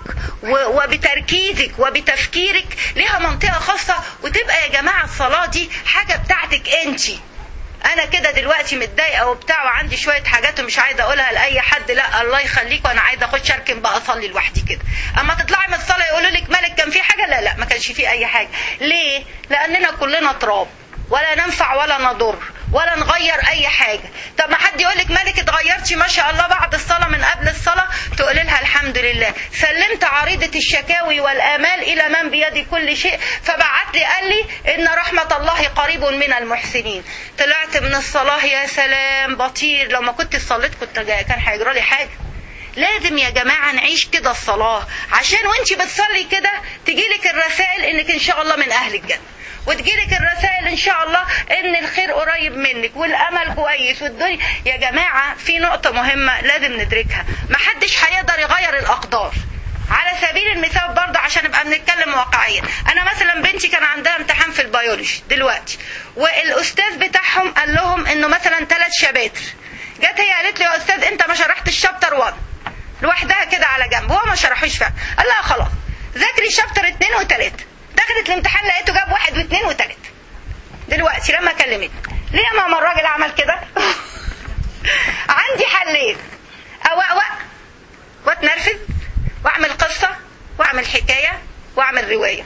وبتركيزك وبتفكيرك، لها منطقة خاصة، وتبقى يا جماعة الصلاة دي حاجة بتاعتك انتي. انا كده دلوقتي متضايقة وبتاع وعندي شوية حاجات ومش عايزة اقولها لأي حد، لا الله يخليك، وانا عايزة اخش اركن بقى اصلي لوحدي كده. اما تطلعي من الصلاة يقولوا لك مالك كان في حاجة؟ لا ما كانش في اي حاجة. ليه؟ لاننا كلنا تراب، ولا ننفع ولا نضر ولا نغير اي حاجة. طب ما حد يقولك مالك اتغيرتي ما شاء الله بعد الصلاة من قبل الصلاة، تقول لها الحمد لله سلمت عريضة الشكاوي والآمال الى من بيدي كل شيء، فبعت لي قال لي ان رحمة الله قريب من المحسنين. طلعت من الصلاة يا سلام بطير، لو ما كنت صليت كان هيجرى لي حاجة. لازم يا جماعة نعيش كده الصلاة، عشان وانتي بتصلي كده تجيلك الرسائل انك ان شاء الله من اهل الجنة، وتجيلك الرسائل ان شاء الله ان الخير قريب منك والامل كويس والدنيا. يا جماعه في نقطه مهمه لازم ندركها، محدش هيقدر يغير الاقدار. على سبيل المثال برضه عشان نبقى بنتكلم واقعيا، انا مثلا بنتي كان عندها امتحان في البيولوجي دلوقتي، والاستاذ بتاعهم قال لهم انه مثلا 3 شباتر. جت هي قالت لي يا استاذ انت ما شرحتش شابتر 1 لوحدها كده على جنب، هو ما شرحوش فعلا. قال لها خلاص ذاكري شابتر 2 و3. دخلت الامتحان لقيته جاب 1 و2 و3. دلوقتي لما كلمتني ليه يا ماما الراجل عمل كده؟ عندي حلين، اوقوق واتنرفز واعمل قصة واعمل حكاية واعمل رواية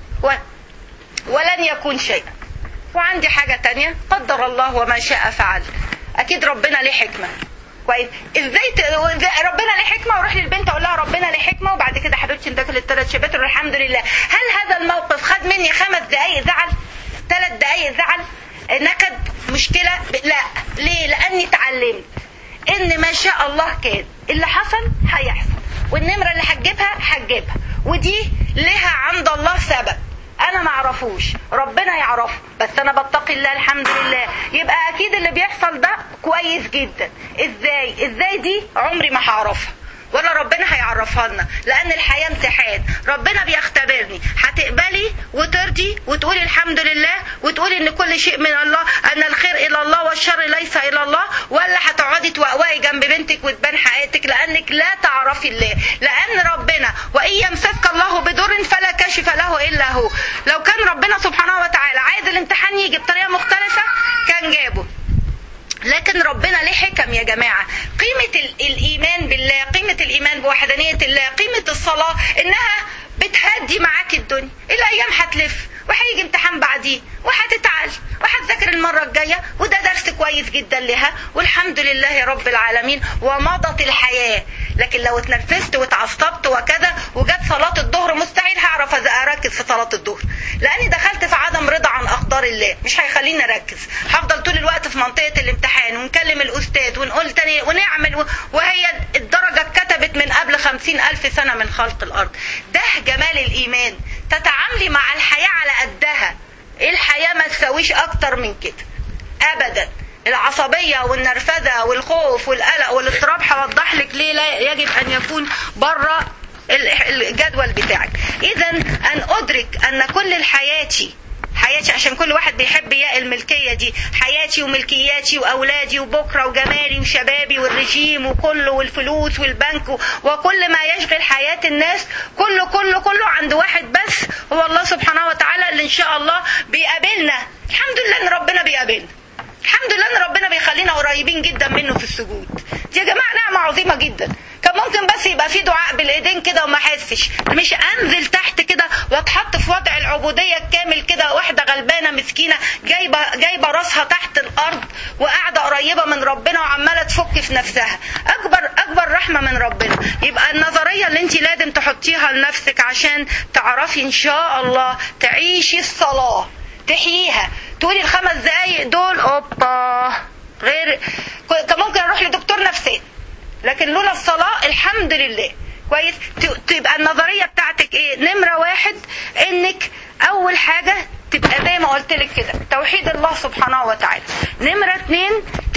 ولن يكون شيئا. وعندي حاجة تانية قدر الله وما شاء فعل، اكيد ربنا ليه حكمة. كويس، ازاي ربنا ليه حكمة واروح للبنت اقول لها ربنا ليه حكمة وبعد كده حبيبتي ندخل ال3 شباتر والحمد لله. هل هذا الموقف خد مني 5 دقايق زعل؟ 3 دقايق زعل؟ نكد؟ مشكلة؟ لا. ليه؟ لاني اتعلمت ان ما شاء الله كان اللي حصل هيحصل، والنمرة اللي هتجيبها ودي لها عند الله سبب انا ما اعرفوش، ربنا يعرفه، بس انا بتقي الله الحمد لله. يبقى اكيد اللي بيحصل ده كويس جدا. ازاي دي عمري ما هعرفها ولا ربنا هيعرفها لنا، لان الحياة امتحان، ربنا بيختبرني. هتقبلي وترضي وتقولي الحمد لله وتقولي ان كل شيء من الله، ان الخير الى الله والشر ليس الى الله، ولا هتقعدي توقوقي جنب بنتك وتبان حياتك لانك لا تعرفي الله. لان ربنا وان يمسسك الله بضر فلا كاشف له الا هو. لو كان ربنا سبحانه وتعالى عايز الامتحان يجي بطريقة مختلفة كان جابه، لكن ربنا ليه حكم يا جماعة. قيمة الإيمان بالله، قيمة الإيمان بوحدانية الله، قيمة الصلاة إنها بتهدي معاك الدنيا. الأيام هتلف وهيجي امتحان بعديه وهتتعال وهتذاكر المرة الجاية، وده درس كويس جدا لها والحمد لله يا رب العالمين، ومضت الحياة. لكن لو اتنرفزت واتعصبت وكذا وجت صلاة الظهر مستحيل هعرف اركز في صلاة الظهر، لاني دخلت في عدم رضا عن اقدار الله، مش هيخليني اركز. هفضل طول الوقت في منطقة الامتحان ونكلم الاستاذ ونقول تاني ونعمل وهي الدرجة اتكتبت من قبل 50,000 سنة من خلق الارض. ده جمال الايمان، تتعاملي مع الحياة على قدها. الحياة ما تسويش اكتر من كده ابدا. العصبية والنرفزة والخوف والقلق والاضطراب هوضح لك ليه لا يجب ان يكون بره الجدول بتاعك. اذا ان ادرك ان كل حياتي عشان كل واحد بيحب يا الملكية دي، حياتي وملكياتي واولادي وبكرة وجمالي وشبابي والرجيم وكله والفلوس والبنك وكل ما يشغل حياة الناس، كله عند واحد بس، هو الله سبحانه وتعالى اللي ان شاء الله بيقابلنا. الحمد لله ان ربنا بيقابلنا، الحمد لله ان ربنا بيخلينا قريبين جدا منه في السجود. دي يا جماعه نعمه عظيمه جدا. كان ممكن بس يبقى في دعاء بالايدين كده وما احسش، مش انزل تحت كده واتحط في وضع العبوديه الكامل كده، واحده غلبانه مسكينه جايبه راسها تحت الارض وقاعده قريبه من ربنا وعماله تفك في نفسها. اكبر رحمه من ربنا. يبقى النظريه اللي انت لازم تحطيها لنفسك عشان تعرفي ان شاء الله تعيشي الصلاه، تحييها، تقولي ال5 دقايق دول اوبا. غير كان ممكن اروح لدكتور نفسي، لكن لولا الصلاة الحمد لله. كويس، تبقى النظرية بتاعتك ايه؟ نمرة 1 انك اول حاجة تبقى زي ما قلت لك كده توحيد الله سبحانه وتعالى. نمرة 2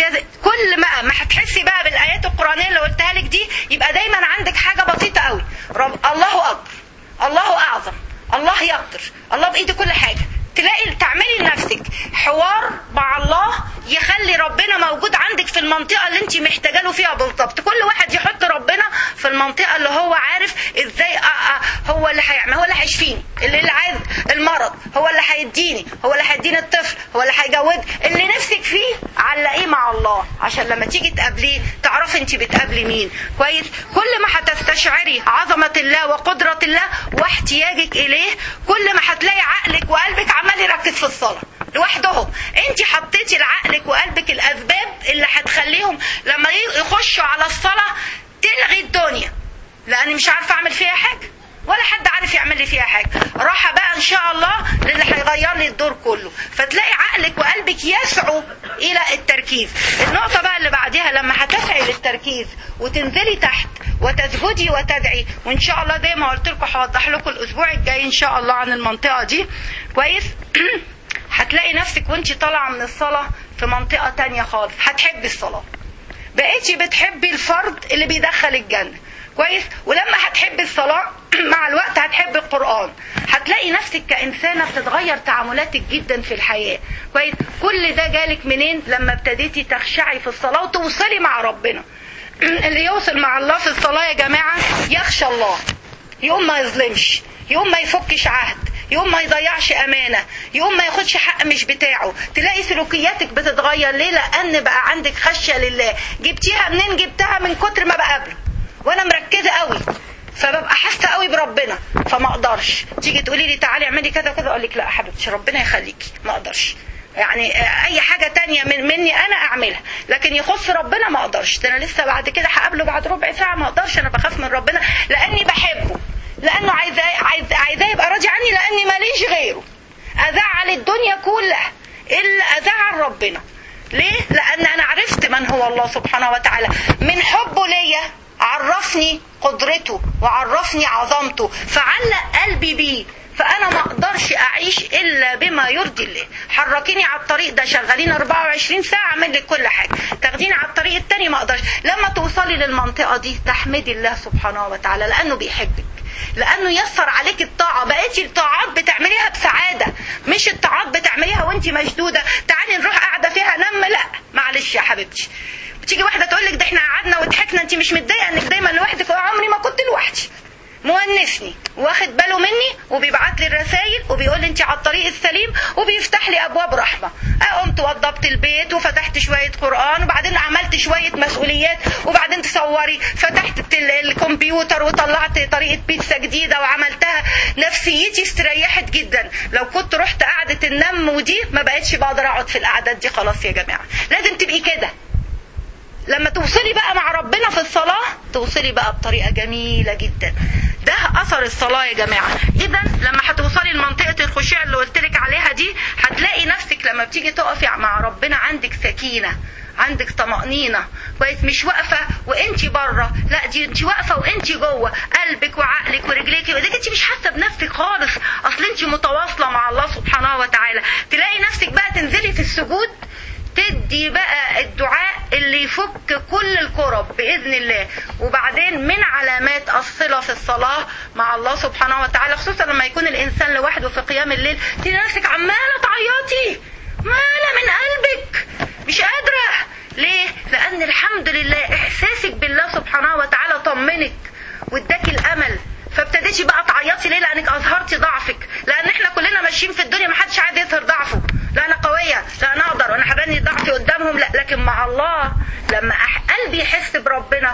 كل ما هتحسي بقى بالايات القرآنية اللي قلتها لك دي، يبقى دايما عندك حاجة بسيطة قوي، الله اكبر، الله اعظم، الله يقدر، الله بايده كل حاجة. تلاقي تعملي لنفسك حوار مع الله يخلي ربنا موجود عندك في المنطقة اللي انت محتاجه له فيها بالضبط. كل واحد يحط ربنا في المنطقة اللي هو عارف ازاي هو اللي هيعمل، هو اللي هيشفيني، اللي عايز المرض هو اللي هيديني، هو اللي هيديني الطفل، هو اللي هيجوز. اللي نفسك فيه علقيه مع الله عشان لما تيجي تقابليه تعرفي انت بتقابلي مين. كويس، كل ما هتستشعري عظمة الله وقدرة الله واحتياجك اليه، كل ما هتلاقي عقلك وقلبك عمال يركز في الصلاة لوحدهم. انت حطيتي لعقلك وقلبك الاسباب اللي هتخليهم لما يخشوا على الصلاة تلغي الدنيا، لاني مش عارفة اعمل فيها حاجة ولا حد عارف يعمل لي فيها حاجة. راحة بقى ان شاء الله للي هيغير لي الدور كله. فتلاقي عقلك وقلبك يسعوا الى التركيز. النقطة بقى اللي بعدها لما هتسعي للتركيز وتنزلي تحت وتسجدي وتدعي، وان شاء الله زي ما قلت لكم هوضح لكم الاسبوع الجاي ان شاء الله عن المنطقة دي. كويس هتلاقي نفسك وانت طالعة من الصلاة في منطقة تانية خالص. هتحبي الصلاة، بقيتي بتحبي الفرض اللي بيدخل الجنة كويس. ولما هتحبي الصلاة مع الوقت هتحبي القرآن. هتلاقي نفسك كإنسانة بتتغير تعاملاتك جدا في الحياة كويس. كل ده جالك منين؟ لما ابتديتي تخشعي في الصلاة وتوصلي مع ربنا. اللي يوصل مع الله في الصلاة يا جماعة يخشى الله، يقوم ما يظلمش، يقوم ما يفكش عهد، يقوم ما يضيعش أمانة، يقوم ما ياخدش حق مش بتاعه. تلاقي سلوكياتك بتتغير. ليه؟ لأن بقى عندك خشية لله. جبتيها منين؟ جبتها من كتر ما بقابله وانا مركزة قوي، فببقى حاسة قوي بربنا، فما اقدرش. تيجي تقولي لي تعالي اعملي كذا وكذا، اقول لك لا حبيبتي ربنا يخليكي، ما اقدرش. يعني اي حاجة تانية مني انا اعملها، لكن يخص ربنا ما اقدرش. ده انا لسه بعد كده هقابله بعد ربع ساعة، ما اقدرش. انا بخاف من ربنا لاني بحبه، لانه عايزاه يبقى راضي عني، لاني ماليش غيره. ازعل الدنيا كلها الا ازعل ربنا. ليه؟ لان انا عرفت من هو الله سبحانه وتعالى. من حبه ليا عرفني قدرته وعرفني عظمته، فعلق قلبي بيه. فانا ما اقدرش اعيش الا بما يرضي الله. حركيني على الطريق ده، شغالين 24 ساعة اعمل لك كل حاجة. تاخديني على الطريق التاني ما اقدرش. لما توصلي للمنطقة دي تحمدي الله سبحانه وتعالى، لانه بيحبك، لانه يسر عليك الطاعة. بقيتي الطاعات بتعمليها بسعادة، مش الطاعات بتعمليها وانت مشدودة. تعالي نروح قاعدة فيها نم، لا معلش يا حبيبتي. تيجي واحدة تقولك ده احنا قعدنا وضحكنا، انت مش متضايقة انك دايما لوحدك؟ عمري ما كنت لوحدي. مونسني واخد باله مني وبيبعت لي الرسائل وبيقول لي انت على الطريق السليم وبيفتح لي ابواب رحمه. قمت وضبت البيت وفتحت شويه قران وبعدين عملت شويه مسؤوليات وبعدين تصوري فتحت الكمبيوتر وطلعت طريقه بيتزا جديده وعملتها. نفسيتي استريحت جدا. لو كنت رحت قعده النم ودي ما بقتش بقدر اقعد في القعدات دي. خلاص يا جماعه لازم تبقي كده. لما توصلي بقى مع ربنا في الصلاة توصلي بقى بطريقة جميلة جدا. ده أثر الصلاة يا جماعة. إذا لما هتوصلي لمنطقة الخشوع اللي قلتلك عليها دي هتلاقي نفسك لما بتيجي تقفي مع ربنا عندك سكينة، عندك طمأنينة كويس. مش واقفة وانتي بره، لا دي انتي واقفة وانتي جوه. قلبك وعقلك ورجليك وايديك انتي مش حاسة بنفسك خالص، اصل انتي متواصلة مع الله سبحانه وتعالى. تلاقي نفسك بقى تنزلي في السجود تدي بقى الدعاء اللي يفك كل الكرب بإذن الله. وبعدين من علامات الصلة في الصلاة مع الله سبحانه وتعالى، خصوصا لما يكون الإنسان لوحده في قيام الليل، تلاقي نفسك عمالة تعيطي، مالة من قلبك مش قادرة. ليه؟ لأن الحمد لله إحساسك بالله سبحانه وتعالى طمنك واداكي الأمل، فابتديتي بقى تعيطي. ليه؟ لأنك أظهرتي ضعفك. لأن احنا كلنا ماشيين في الدنيا محدش عايز يظهر ضعفه. لا أنا قوية، لا أنا أقدر، وأنا هبني ضعفي قدامهم، لا. لكن مع الله لما قلبي يحس بربنا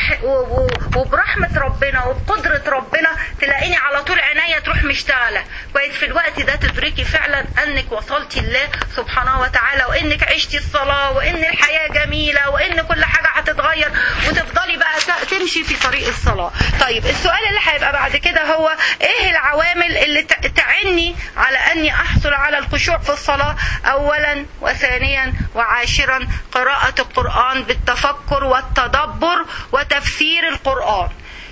وبرحمة ربنا وبقدرة ربنا تلاقيني على طول عينيا تروح مشتغلة كويس. في الوقت ده تدركي فعلا أنك وصلتي الله سبحانه وتعالى، وأنك عشتي الصلاة، وأن الحياة جميلة، وأن كل حاجة هتتغير، وتفضلي بقى تمشي في طريق الصلاة. طيب السؤال اللي هيبقى بعد كده هو إيه العوامل اللي تعني على أني أحصل على الخشوع في الصلاة؟ أولا وثانيا وعاشرا قراءة القرآن بالتفكر والتدبر وتفسير القرآن،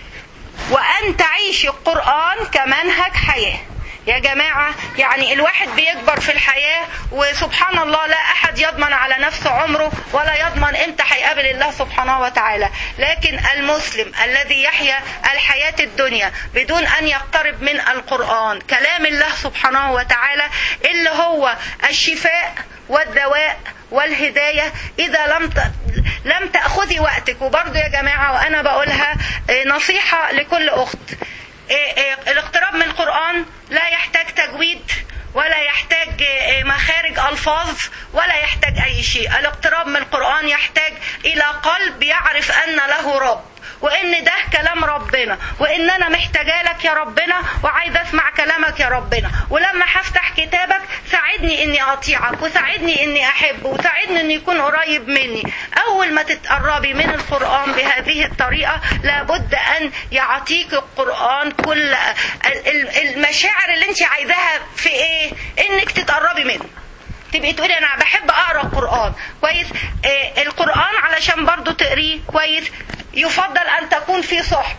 وأن تعيش القرآن كمنهج حياة. يا جماعة يعني الواحد بيكبر في الحياة وسبحان الله لا أحد يضمن على نفسه عمره ولا يضمن امتى هيقابل الله سبحانه وتعالى. لكن المسلم الذي يحيا الحياة الدنيا بدون أن يقترب من القرآن كلام الله سبحانه وتعالى اللي هو الشفاء والدواء والهداية، إذا لم تأخذي وقتك. وبرضو يا جماعة وأنا بقولها نصيحة لكل أخت، الاقتراب من القرآن لا يحتاج تجويد ولا يحتاج مخارج ألفاظ ولا يحتاج أي شيء. الاقتراب من القرآن يحتاج إلى قلب يعرف أن له رب، وإن ده كلام ربنا، وإن أنا محتاجة لك يا ربنا وعايزة أسمع كلامك يا ربنا. ولما هفتح كتابك ساعدني إني أطيعك، وساعدني إني أحبه، وساعدني إني يكون قريب مني. أول ما تتقربي من القرآن بهذه الطريقة لابد أن يعطيك القرآن كل المشاعر اللي انت عايزاها في إيه؟ إنك تتقربي منه. تبقي تقولي أنا بحب أقرأ القرآن كويس. القرآن علشان برضو تقريه كويس يفضل أن تكون في صحبة.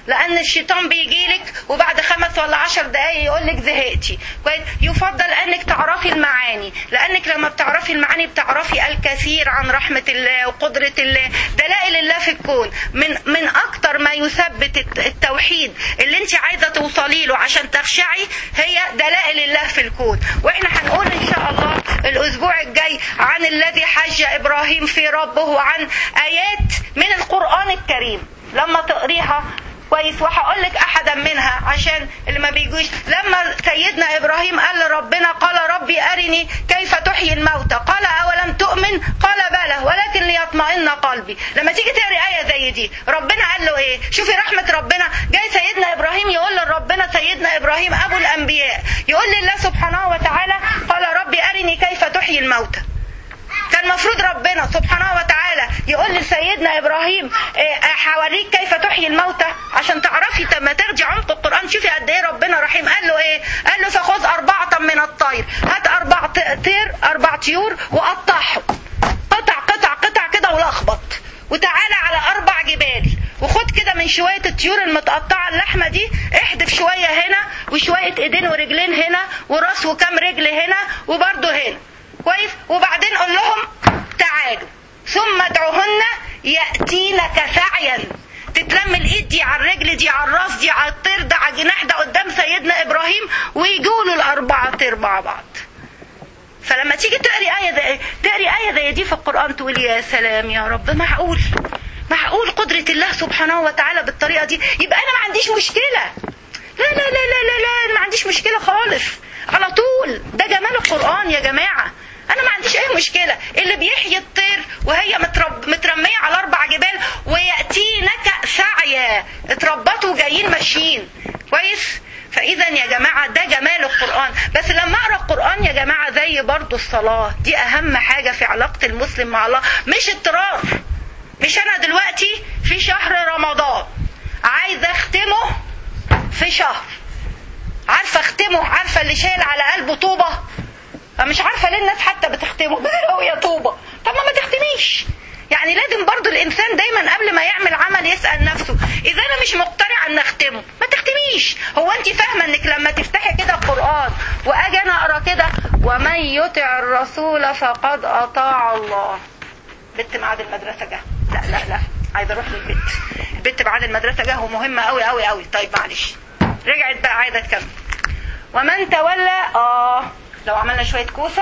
لان الشيطان بيجيلك وبعد 5 ولا 10 دقايق يقولك زهقتي. كويس. يفضل انك تعرفي المعاني، لانك لما بتعرفي المعاني بتعرفي الكثير عن رحمة الله وقدرة الله. دلائل الله في الكون من اكتر ما يثبت التوحيد اللي انت عايزة توصلي له عشان تخشعي هي دلائل الله في الكون. واحنا هنقول ان شاء الله الاسبوع الجاي عن الذي حج ابراهيم في ربه، وعن ايات من القرآن الكريم لما تقريها كويس. وهقول لك احدا منها عشان اللي ما بيجوش. لما سيدنا ابراهيم قال لربنا قال ربي ارني كيف تحيي الموتى، قال اولم تؤمن، قال بلى ولكن ليطمئن قلبي. لما تيجي تقري ايه زي دي ربنا قال له ايه؟ شوفي رحمه ربنا. جاي سيدنا ابراهيم يقول لربنا، سيدنا ابراهيم ابو الانبياء، يقول لله سبحانه وتعالى قال ربي ارني كيف تحيي الموتى. كان مفروض ربنا سبحانه وتعالى يقول لسيدنا ابراهيم هوريك كيف تحيي الموتى عشان تعرفي. لما ترجع عمق القرآن شوفي قد ايه ربنا رحيم. قال له ايه؟ قال له فخذ 4 من الطير، هات 4 طيور وقطعهم قطع قطع قطع كده ولخبط، وتعالى على 4 جبال وخد كده من شوية الطيور المتقطعة اللحمة دي، احدف شوية هنا وشوية ايدين ورجلين هنا وراس وكم رجل هنا وبرضه هنا. كويس. وبعدين قول لهم تعالوا ثم ادعوهن يأتينك سعيا. تتلم الايد دي على الرجل دي على الراس دي على الطير ده على الجناح ده قدام سيدنا ابراهيم ويجوا له ال4 طير مع بعض. فلما تيجي تقري آية زي دي في القرآن تقول يا سلام يا رب، معقول قدرة الله سبحانه وتعالى بالطريقة دي؟ يبقى انا ما عنديش مشكلة. لا لا لا لا لا, لا ما عنديش مشكلة خالص على طول. ده جمال القرآن يا جماعة. انا ما عنديش اي مشكلة. اللي بيحيي الطير وهي مترمية على 4 جبال ويأتينك سعيا، اتربطوا جايين ماشيين. كويس. فاذا يا جماعة ده جمال القرآن. بس لما اقرأ القرآن يا جماعة زي برضو الصلاة، دي اهم حاجة في علاقة المسلم مع الله، مش اضطرار. مش انا دلوقتي في شهر رمضان عايزة اختمه في شهر، عارفة اختمه، عارفة اللي شايل على قلبه طوبة، مش عارفة ليه الناس حتى بتختمه يا طوبة. طب ما تختميش. يعني لازم برضو الانسان دايما قبل ما يعمل عمل يسأل نفسه اذا انا مش مقتنع ان اختمه ما تختميش. هو انت فاهمة انك لما تفتحي كده القرآن واجي انا اقرا كده ومن يطع الرسول فقد اطاع الله. بنت معاد المدرسة جه، لا عايزة اروح للبيت. البنت معاد المدرسة جه ومهمة قوي قوي قوي. طيب معلش رجعت بقى عايزة تكمل. ومن تولى لو عملنا شوية كوسة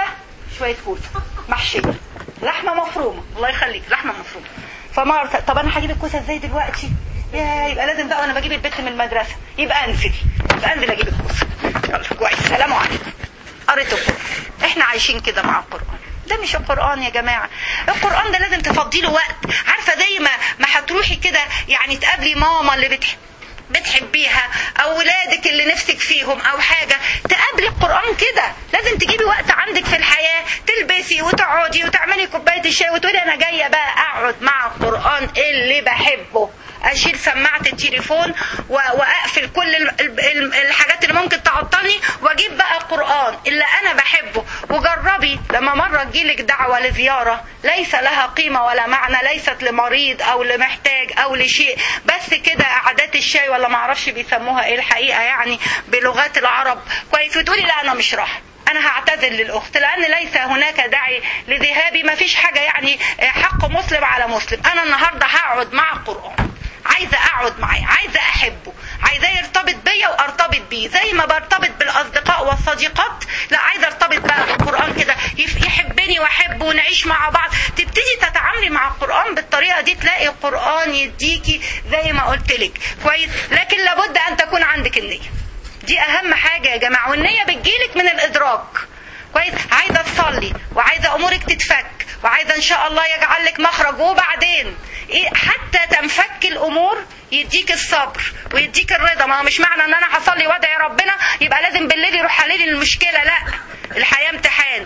محشية لحمة مفرومة، الله يخليك لحمة مفرومة. طب انا هجيب الكوسة ازاي دلوقتي؟ يبقى لازم بقى وانا بجيب البنت من المدرسة يبقى انزل اجيب الكوسة. يلا كويس. سلام عليكم. قريت القرآن. احنا عايشين كده مع القرآن. ده مش القرآن يا جماعة. القرآن ده لازم تفضيله وقت. عارفة زي ما هتروحي كده يعني تقابلي ماما اللي بتحبيها او ولادك اللي نفسك فيهم او حاجة، تقابلي القرآن كده. لازم تجيبي وقت عندك في الحياة تلبسي وتقعدي وتعملي كوباية الشاي وتقولي انا جاية بقى اقعد مع القرآن اللي بحبه. اشيل سماعة التليفون واقفل كل الحاجات اللي ممكن تعطلني واجيب بقى القرآن اللي انا بحبه. وجربي لما مرة تجيلك دعوة لزيارة ليس لها قيمة ولا معنى، ليست لمريض او لمحتاج او لشيء، بس كده قعدات الشاي ولا معرفش بيسموها ايه الحقيقة يعني بلغات العرب. كويس. وتقولي لا انا مش راح، انا هعتذر للاخت لان ليس هناك داعي لذهابي. ما فيش حاجة يعني حق مسلم على مسلم. انا النهاردة هقعد مع القرآن، عايزة اقعد معاه، عايزة احبه، عايزة يرتبط بيا وارتبط بيه زي ما برتبط بالاصدقاء والصديقات. لا عايزة ارتبط بقى بالقرآن كده، يحبني واحبه ونعيش مع بعض. تبتدي تتعاملي مع القرآن بالطريقة دي تلاقي القرآن يديكي زي ما قلت لك. كويس. لكن لابد ان تكون عندك النية، دي اهم حاجة يا جماعة. والنية بتجيلك من الادراك. كويس. عايزة تصلي وعايزة امورك تتفك وعايزة ان شاء الله يجعل لك مخرج، وبعدين حتى تنفك الامور يديك الصبر ويديك الرضا. ما هو مش معنى ان انا هصلي وادعي ربنا يبقى لازم بالليل يروح حليلي المشكلة. لا، الحياة امتحان.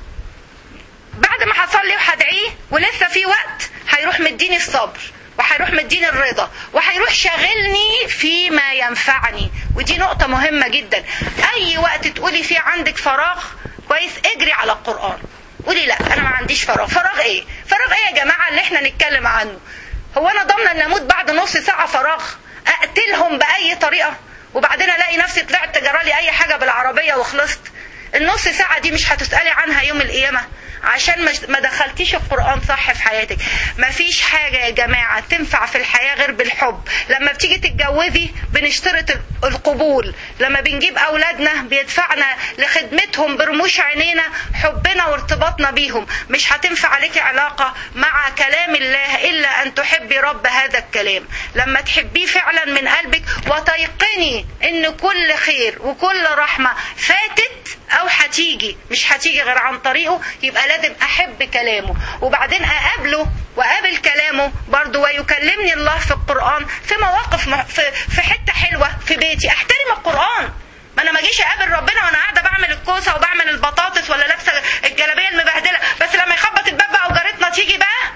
بعد ما هصلي وهدعيه ولسه في وقت هيروح مديني الصبر وهيروح مديني الرضا وهيروح شغلني فيما ينفعني. ودي نقطة مهمة جدا. اي وقت تقولي فيه عندك فراغ كويس اجري على القرآن. قولي لا انا ما عنديش فراغ ايه يا جماعة اللي احنا نتكلم عنه؟ هو انا ضامنة ان اموت بعد نص ساعة فراغ؟ اقتلهم باي طريقه وبعدين الاقي نفسي طلعت جرالي اي حاجه بالعربيه وخلصت؟ النص ساعه دي مش هتسالي عنها يوم القيامه عشان ما دخلتيش القرآن صح في حياتك. مفيش حاجة يا جماعة تنفع في الحياة غير بالحب. لما بتيجي تتجوزي بنشترط القبول، لما بنجيب أولادنا بيدفعنا لخدمتهم برموش عينينا حبنا وارتباطنا بيهم. مش هتنفع عليك علاقة مع كلام الله إلا أن تحبي رب هذا الكلام. لما تحبيه فعلا من قلبك وتيقني إن كل خير وكل رحمة فاتت أو هتيجي مش هتيجي غير عن طريقه، يبقى لازم أحب كلامه وبعدين أقابله وقابل كلامه برضو. ويكلمني الله في القرآن في مواقف في حتة حلوة في بيتي أحترم القرآن. ما أنا ما جيش أقابل ربنا وأنا قاعدة بعمل الكوسة وبعمل البطاطس ولا لابسة الجلابية المبهدلة، بس لما يخبط الباب بقى وجارتنا تيجي بقى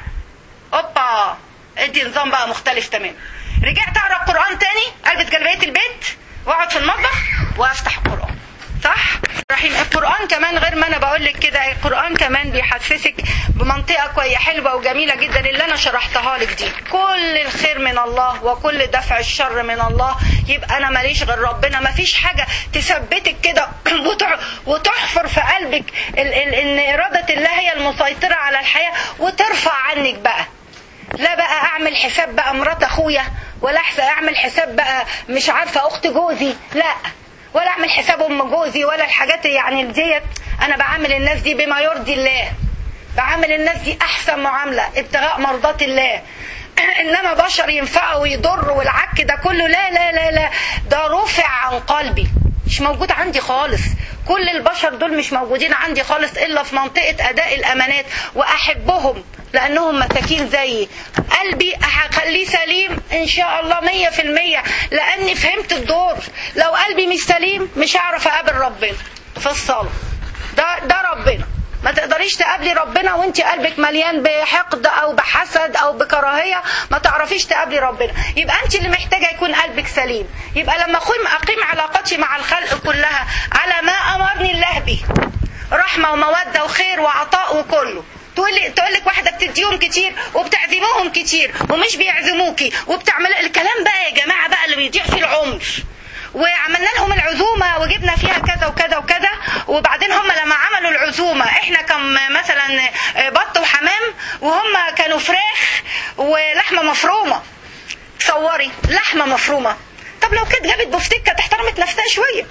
أوبا ادي نظام بقى مختلف تماما. رجعت أقرأ القرآن تاني، ألبس جلابية البيت وأقعد في المطبخ وأفتح القرآن. صح؟ رحيم. القرآن كمان غير ما أنا بقولك كده، القرآن كمان بيحسسك بمنطقة كويسة حلوة وجميلة جدا اللي أنا شرحتها لك دي. كل الخير من الله وكل دفع الشر من الله. يبقى أنا ماليش غير ربنا. مفيش حاجة تثبتك كده وتحفر في قلبك إن إرادة الله هي المسيطرة على الحياة وترفع عنك بقى. لا بقى أعمل حساب بقى مرات أخويا، ولا أعمل حساب بقى مش عارفة أخت جوزي، لا، ولا اعمل حساب ام جوزي ولا الحاجات يعني ديت. انا بعامل الناس دي بما يرضي الله، بعامل الناس دي احسن معامله ابتغاء مرضات الله. انما بشر ينفعوا ويضروا والعك ده كله لا لا لا لا، ده رفع عن قلبي، مش موجود عندي خالص. كل البشر دول مش موجودين عندي خالص الا في منطقه اداء الامانات، واحبهم لانهم مساكين زيي. قلبي هخليه سليم ان شاء الله 100%، لاني فهمت الدور. لو قلبي مش سليم مش هعرف اقابل ربنا في الصلاه. ده ربنا. ما تقدريش تقابلي ربنا وانت قلبك مليان بحقد او بحسد او بكراهيه، ما تعرفيش تقابلي ربنا. يبقى انت اللي محتاجه يكون قلبك سليم. يبقى لما اقيم علاقتي مع الخلق كلها على ما امرني الله به، رحمه وموده وخير وعطاء وكله. تقول لك واحده بتديهم كتير وبتعزموهم كتير ومش بيعزموكي وبتعمل الكلام بقى يا جماعه بقى اللي بيضيع فيه العمر. وعملنا لهم العزومه وجبنا فيها كذا وكذا وكذا، وبعدين هم لما عملوا العزومه احنا كان مثلا بط وحمام وهم كانوا فراخ ولحمه مفرومه. تصوري لحمه مفرومه. طب لو كانت جابت بفتيك كانت احترمت نفسها شويه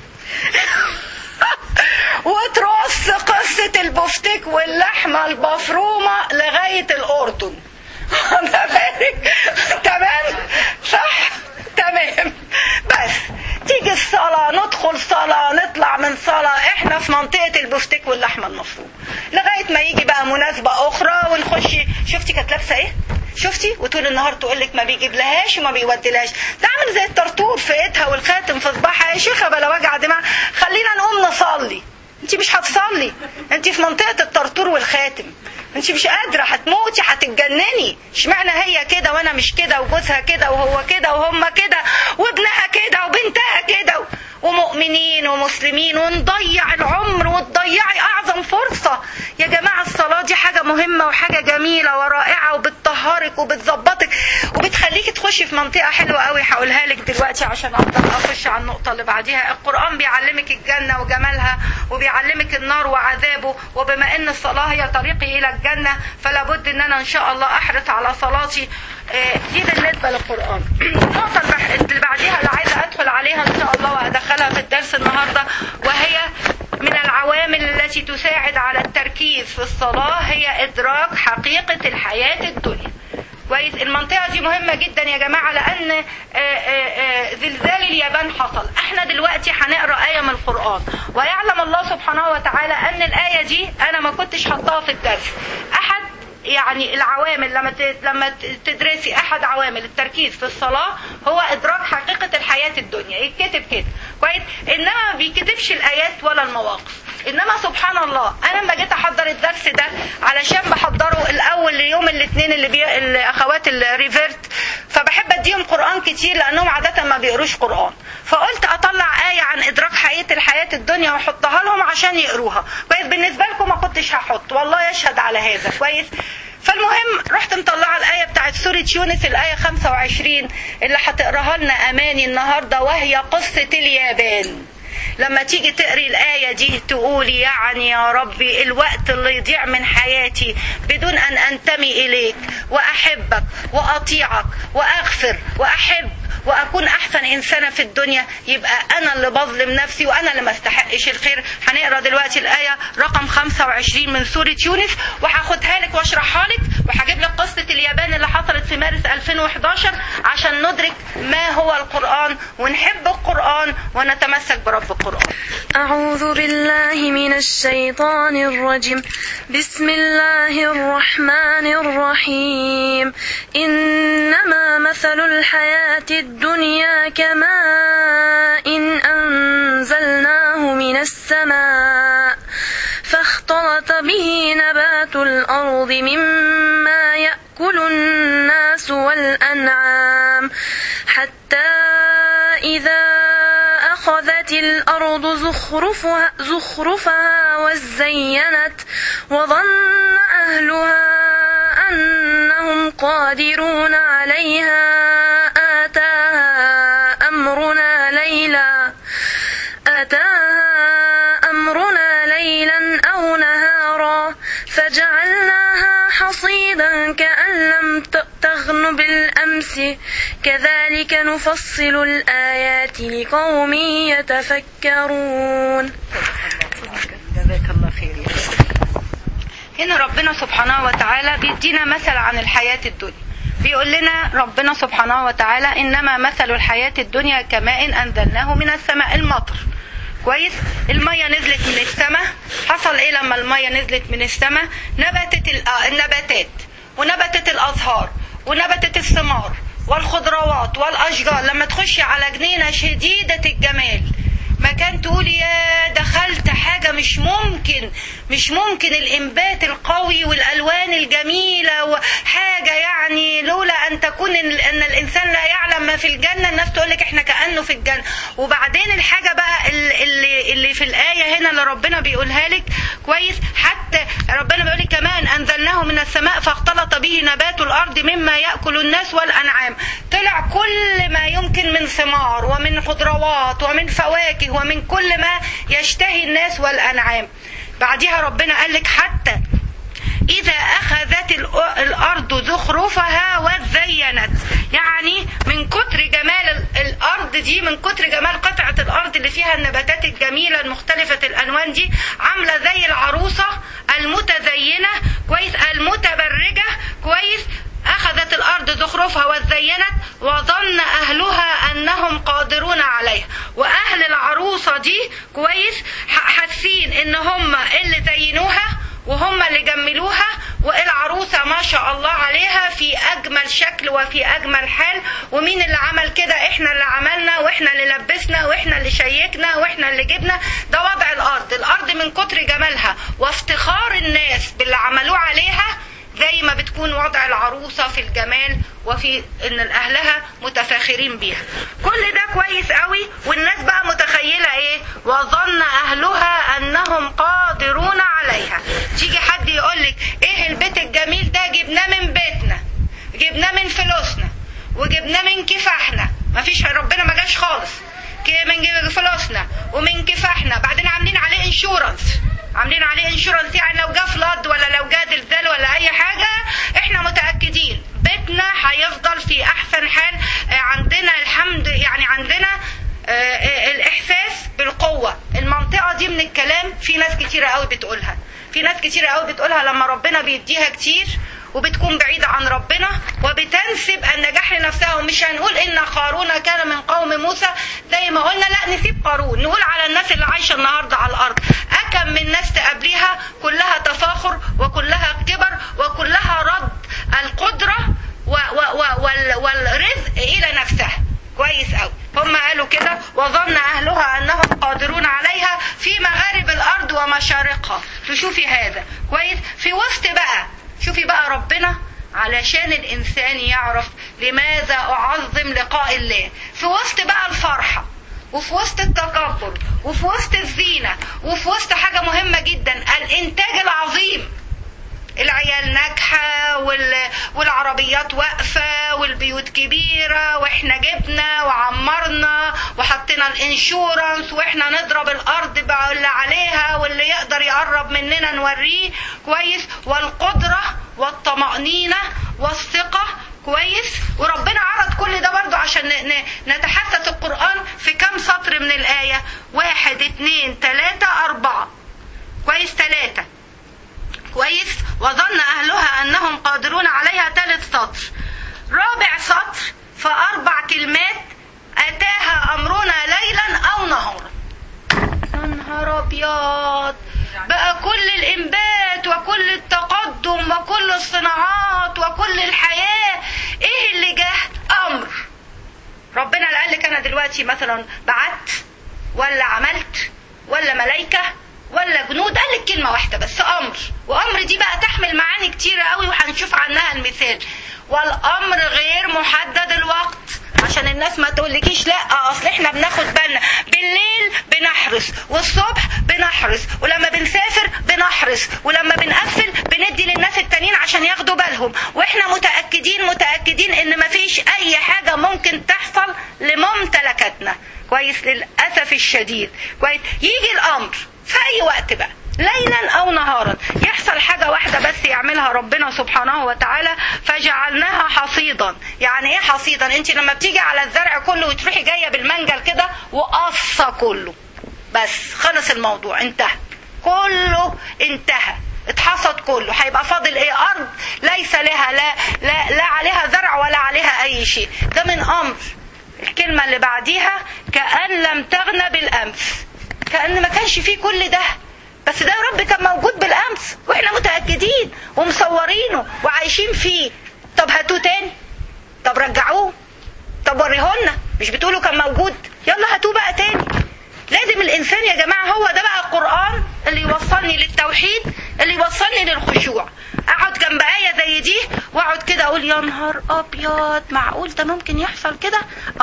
وترص قصة البفتيك واللحمة المفرومة لغاية الأردن. تمام صح تمام. بس تيجي الصلاة ندخل صلاة نطلع من صلاة احنا في منطقة البفتيك واللحمة المفرومة لغاية ما يجي بقى مناسبة أخرى ونخش. شفتي كانت لابسة ايه؟ شفتي؟ وطول النهار تقولك ما بيجيب لهاش وما بيودلهاش. تعمل زي الطرطور في ايدها والخاتم في صباحها. يا شيخة بلا وجع دماغ، خلينا نقوم نصلي. انت مش هتصلي، انت في منطقة الطرطور والخاتم. انت مش قادرة، هتموتي هتتجنني. اشمعنى هي كده وانا مش كده، وجوزها كده وهو كده وهم كده وابنها كده وبنتها كده ومؤمنين ومسلمين، ونضيع العمر وتضيعي اعظم فرصة. يا جماعة الصلاة دي حاجة مهمة وحاجة جميلة ورائعة وبتطهرك وبتظبطك وبتخليك تخشي في منطقة حلوة قوي. هقولها لك دلوقتي عشان اقدر اخش على النقطة اللي بعديها. القرآن بيعلمك الجنة وجمالها وبيعلمك النار وعذابه، وبما ان الصلاة هي طريقي الى الجنة فلا بد ان انا ان شاء الله احرص على صلاتي. دي بالنسبة للقرآن. النقطة اللي بعديها اللي عايزة ادخل عليها ان شاء الله وادخلها في الدرس النهاردة، وهي من العوامل التي تساعد على التركيز في الصلاة، هي ادراك حقيقة الحياة الدنيا. كويس؟ المنطقة دي مهمة جدا يا جماعة، لان زلزال اليابان حصل. احنا دلوقتي هنقرأ آية من القرآن، ويعلم الله سبحانه وتعالى ان الآية دي انا ما كنتش حطاها في الدرس. احد يعني العوامل لما تدرسي احد عوامل التركيز في الصلاة هو ادراك حقيقة الحياة الدنيا. يتكتب كده كويس، انما ما بيكتبش الايات ولا المواقف. انما سبحان الله انا لما جيت احضر الدرس ده علشان بحضره الاول ليوم الاثنين الاخوات الريفيرت، فبحب اديهم قرآن كتير لانهم عادة ما بيقروش قرآن، فقلت اطلع آية عن ادراك حقيقة الحياة الدنيا واحطها لهم عشان يقروها. كويس؟ بالنسبة لكم ما كنتش هحط، والله يشهد على هذا. كويس؟ فالمهم رحت مطلعه الايه بتاعت سوره يونس، الايه 25 اللي هتقراها لنا اماني النهارده، وهي قصه اليابان. لما تيجي تقري الآية دي تقولي يعني يا ربي الوقت اللي يضيع من حياتي بدون أن أنتمي إليك وأحبك وأطيعك وأغفر وأحب وأكون أحسن إنسانة في الدنيا، يبقى أنا اللي بظلم نفسي وأنا اللي ما استحقش الخير. هنقرأ دلوقتي الآية رقم 25 من سورة يونس، وهاخدها لك واشرحها لك، وهجيب لك قصة اليابان اللي حصلت في مارس 2011 عشان ندرك ما هو القرآن ونحب القرآن ونتمسك برب القرآن. أعوذ بالله من الشيطان الرجيم. بسم الله الرحمن الرحيم. إنما مثل الحياة الدنيا كماء أنزلناه من السماء فاختلط به نبات الأرض مما يأكل الناس والأنعام حتى إذا أخذت الأرض زخرفها وزينت وظن أهلها أنهم قادرون عليها أتاها أمرنا ليلا أو نهارا فجعلناها حصيدا كأن لم تغن بالأمس كذلك نفصل الآيات لقوم يتفكرون. جزاك الله خير. هنا ربنا سبحانه وتعالى بيدينا مثل عن الحياة الدنيا، بيقول لنا ربنا سبحانه وتعالى إنما مثل الحياة الدنيا كماء أنزلناه من السماء. المطر كويس، المية نزلت من السماء، حصل ايه لما المية نزلت من السماء؟ نبتت النباتات ونبتت الأزهار ونبتت الثمار والخضروات والأشجار. لما تخشي على جنينة شديدة الجمال مكان تقولي يا دخلت حاجة مش ممكن الإنبات القوي والألوان الجميلة وحاجة يعني لولا أن تكون أن الإنسان لا يعلم ما في الجنة الناس تقولك إحنا كأنه في الجنة. وبعدين الحاجة بقى اللي في الآية هنا اللي ربنا بيقولها لك كويس، حتى ربنا بيقولك كمان أنزلناه من السماء فاختلط به نبات الأرض مما يأكل الناس والأنعام. طلع كل ما يمكن من ثمار ومن خضروات ومن فواكه ومن كل ما يشتهي الناس والأنعام. بعدها ربنا قالك حتى إذا أخذت الأرض زخرفها وزينت، يعني من كتر جمال الأرض دي، من كتر جمال قطعة الأرض اللي فيها النباتات الجميلة المختلفة الألوان دي، عاملة زي العروسة المتزينة كويس المتبرجة كويس. أخذت الأرض زخرفها وزينت وظن أهلها أنهم قادرون عليها. وأهل العروسة دي كويس حاسين إن هم اللي زينوها وهم اللي جملوها، والعروسة ما شاء الله عليها في أجمل شكل وفي أجمل حال. ومين اللي عمل كده؟ إحنا اللي عملنا وإحنا اللي لبسنا وإحنا اللي شيكنا وإحنا اللي جبنا. ده وضع الأرض من كتر جمالها وافتخار الناس باللي عملوه عليها، زي ما بتكون وضع العروسة في الجمال وفي ان اهلها متفاخرين بيها. كل ده كويس قوي، والناس بقى متخيلة ايه؟ وظن اهلها انهم قادرون عليها. تيجي حد يقولك ايه البيت الجميل ده؟ جبناه من بيتنا، جبناه من فلوسنا، وجبناه من كفاحنا. مفيش، ربنا ما جاش خالص، من فلوسنا ومن كفاحنا. بعدين عاملين عليه انشورنس، يعني لو جه فلاد ولا لو جه زلزال ولا اي حاجة احنا متأكدين بيتنا هيفضل في احسن حال. عندنا الحمد، يعني عندنا الاحساس بالقوة. المنطقة دي من الكلام في ناس كتيرة قوي بتقولها لما ربنا بيديها كتير وبتكون بعيدة عن ربنا وبتنسب النجاح لنفسها. ومش هنقول إن قارون كان من قوم موسى زي ما قلنا، لا نسيب قارون، نقول على الناس اللي عايشة النهاردة على الأرض أكم من ناس تقابليها كلها تفاخر وكلها كبر وكلها رد القدرة والرزق إلى نفسها. كويس قوي، هم قالوا كده وظن أهلها أنهم قادرون عليها في مغارب الأرض ومشارقها. تشوفي هذا كويس في وسط بقى، شوفي بقى ربنا علشان الإنسان يعرف لماذا أعظم لقاء الله. في وسط بقى الفرحة وفي وسط التكبر وفي وسط الزينة وفي وسط حاجة مهمة جدا، الإنتاج العظيم. العيال ناجحة والعربيات واقفة والبيوت كبيرة، واحنا جبنا وعمرنا وحطينا الانشورنس، واحنا نضرب الارض باللي عليها، واللي يقدر يقرب مننا نوريه كويس، والقدرة والطمأنينة والثقة كويس. وربنا عرض كل ده برضو عشان نتحسس القرآن في كم سطر من الآية؟ 1 2 3 4 كويس، 3 كويس. وظن أهلها أنهم قادرون عليها، 3 سطر. رابع سطر في 4 كلمات: أتاها أمرنا ليلا أو نهارا. يا نهار أبيض، بقى كل الإنبات وكل التقدم وكل الصناعات وكل الحياة، إيه اللي جه؟ أمر. ربنا قال لك أنا دلوقتي مثلا بعت ولا عملت ولا ملايكة ولا جنود، قال لك كلمة واحدة بس: أمر. وأمر دي بقى تحمل معاني كتيرة قوي وهنشوف عنها المثال. والأمر غير محدد الوقت، عشان الناس ما تقولكيش لا اصل احنا بناخد بالنا، بالليل بنحرس والصبح بنحرس ولما بنسافر بنحرس ولما بنقفل بندي للناس التانيين عشان ياخدوا بالهم، واحنا متأكدين ان مفيش اي حاجة ممكن تحصل لممتلكاتنا كويس، للأسف الشديد كويس. يجي الامر في اي وقت بقى، ليلا او نهارا، يحصل حاجة واحدة بس يعملها ربنا سبحانه وتعالى: فجعلناها حصيدا. يعني ايه حصيدا؟ انت لما بتيجي على الزرع كله وتروحي جاية بالمنجل كده وقصة كله، بس خلص الموضوع، انتهى، كله انتهى، اتحصد كله. هيبقى فاضل ايه؟ ارض ليس لها لا عليها زرع ولا عليها اي شيء. ده من امر. الكلمة اللي بعديها: كأن لم تغن بالامس. كأن ما كانش فيه كل ده، بس ده يا رب كان موجود بالامس واحنا متأكدين ومصورينه وعايشين فيه. طب هاتوه تاني، طب رجعوه، طب وريهولنا، مش بتقولوا كان موجود؟ يلا هاتوه بقى تاني. لازم الانسان يا جماعة، هو ده بقى القرآن اللي يوصلني للتوحيد، اللي يوصلني للخشوع. اقعد جنب آية زي دي واقعد كده اقول يا نهار ابيض، معقول ده ممكن يحصل كده؟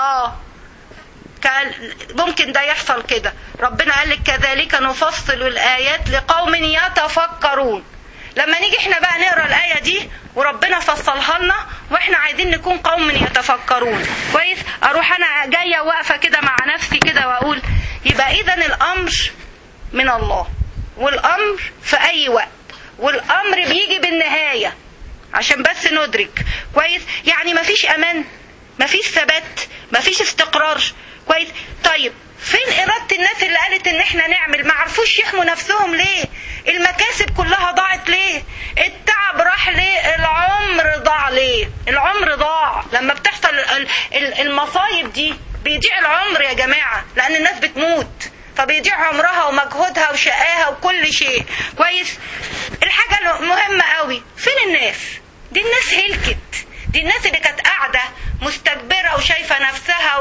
ممكن ده يحصل كده. ربنا قال لك: كذلك نفصل الآيات لقوم يتفكرون. لما نيجي احنا بقى نقرأ الآية دي وربنا فصلها لنا واحنا عايزين نكون قوم يتفكرون كويس، اروح انا جاية واقفة كده مع نفسي كده واقول: يبقى اذا الامر من الله، والامر في اي وقت، والامر بيجي بالنهاية، عشان بس ندرك كويس. يعني مفيش امان، مفيش ثبات، مفيش استقرار كويس. طيب فين إرادة الناس اللي قالت ان احنا نعمل؟ ما عرفوش يحموا نفسهم ليه؟ المكاسب كلها ضاعت ليه؟ التعب راح ليه؟ العمر ضاع ليه؟ العمر ضاع. لما بتحصل المصايب دي بيضيع العمر يا جماعة، لان الناس بتموت، فبيضيع عمرها ومجهودها وشقاها وكل شيء كويس. الحاجة المهمة قوي: فين الناس دي؟ الناس هلكت. دي الناس اللي كانت قاعدة مستكبرة وشايفة نفسها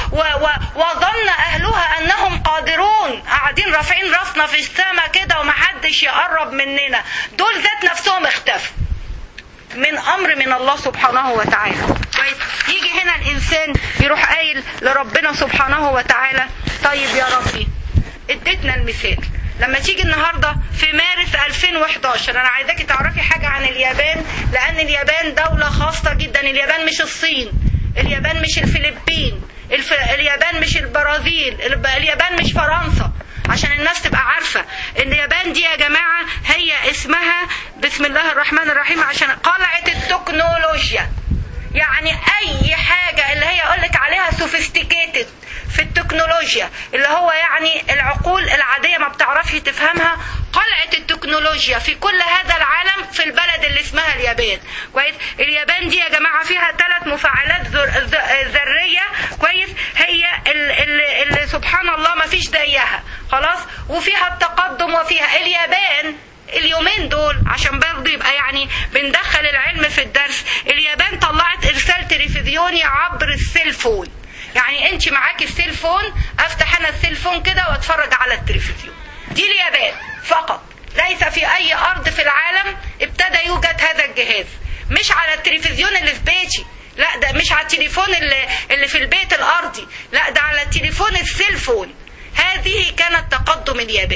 وظن أهلها أنهم قادرون، قاعدين رافعين راسنا في السماء كده ومحدش يقرب مننا. دول ذات نفسهم اختفوا من أمر من الله سبحانه وتعالى. يجي هنا الإنسان يروح قايل لربنا سبحانه وتعالى: طيب يا ربي اديتنا المثال، لما تيجي النهاردة في مارس 2011 أنا عايزاكي تعرفي حاجة عن اليابان، لأن اليابان دولة خاصة جدا. اليابان مش الصين، اليابان مش الفلبين، اليابان مش البرازيل، اليابان مش فرنسا، عشان الناس تبقى عارفة ان اليابان دي يا جماعة هي اسمها بسم الله الرحمن الرحيم عشان قلعة التكنولوجيا. يعني اي حاجة اللي هي اقولك عليها sophisticated في التكنولوجيا، اللي هو يعني العقول العادية ما بتعرفش تفهمها، قلعة التكنولوجيا في كل هذا العالم في البلد اللي اسمها اليابان كويس. اليابان دي يا جماعة فيها 3 مفاعلات ذرية كويس، هي اللي سبحان الله ما فيش زيها خلاص، وفيها التقدم وفيها. اليابان اليومين دول عشان برضه يبقى يعني بندخل العلم في الدرس، اليابان طلعت ارسال تلفزيوني عبر السيلفون. يعني انت معاكي السيلفون، افتح انا السيلفون كده واتفرج على التلفزيون. دي اليابان فقط، ليس في اي ارض في العالم ابتدى يوجد هذا الجهاز. مش على التلفزيون اللي في بيتي، لا ده مش على التليفون اللي في البيت الارضي، لا ده على التليفون السيلفون. هذه كانت تقدم اليابان.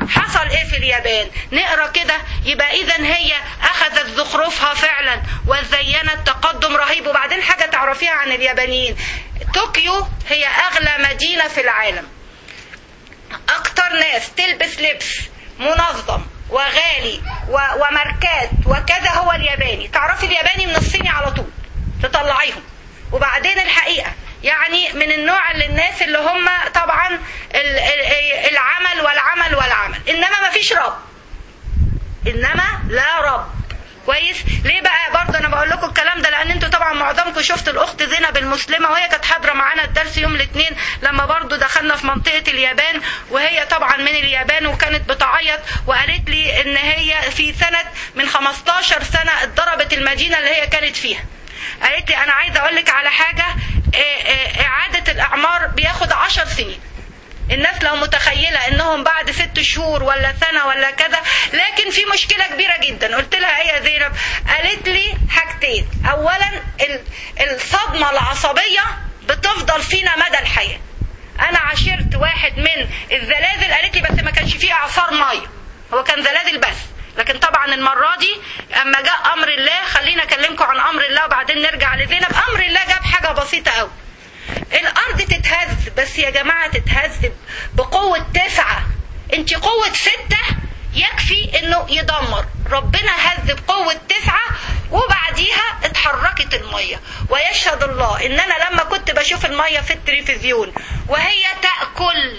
حصل ايه في اليابان؟ نقرا كده. يبقى اذا هي اخذت زخرفها فعلا وزينت تقدم رهيب. وبعدين حاجه تعرفيها عن اليابانيين، طوكيو هي اغلى مدينه في العالم، اكتر ناس تلبس لبس منظم وغالي وماركات وكذا هو الياباني. تعرفي الياباني من الصيني على طول تطلعيهم. وبعدين الحقيقه يعني من النوع اللي الناس اللي هم طبعا العمل والعمل والعمل، انما ما فيش رب، انما لا رب. كويس؟ ليه بقى برضه انا بقول لكم الكلام ده؟ لان انتوا طبعا معظمكم شفتوا الاخت زينب المسلمه، وهي كانت حاضره معانا الدرس يوم الاثنين لما برضه دخلنا في منطقه اليابان، وهي طبعا من اليابان، وكانت بتعيط وقالت لي ان هي في سنه من 15 سنه اتضربت المدينه اللي هي كانت فيها. قالت لي انا عايزه اقول لك على حاجه، اعاده الاعمار بياخد 10 سنين. الناس لو متخيلة انهم بعد 6 شهور ولا سنة ولا كذا، لكن في مشكلة كبيرة جدا. قلت لها ايه يا زينب؟ قالت لي حاجتين. اولا الصدمة العصبية بتفضل فينا مدى الحياة. انا عاشرت واحد من الزلازل، قالت لي بس ما كانش فيه اعصار مية، هو كان زلازل بس، لكن طبعا المرة دي اما جاء امر الله، خلينا اكلمكم عن امر الله وبعدين نرجع لزينب. امر الله جاب حاجة بسيطة قوي، الارض تتهز، بس يا جماعة تتهز بقوة 9. انت قوة 6 يكفي انه يدمر. ربنا هز بقوة 9 وبعديها اتحركت المية. ويشهد الله ان انا لما كنت بشوف المية في التلفزيون وهي تأكل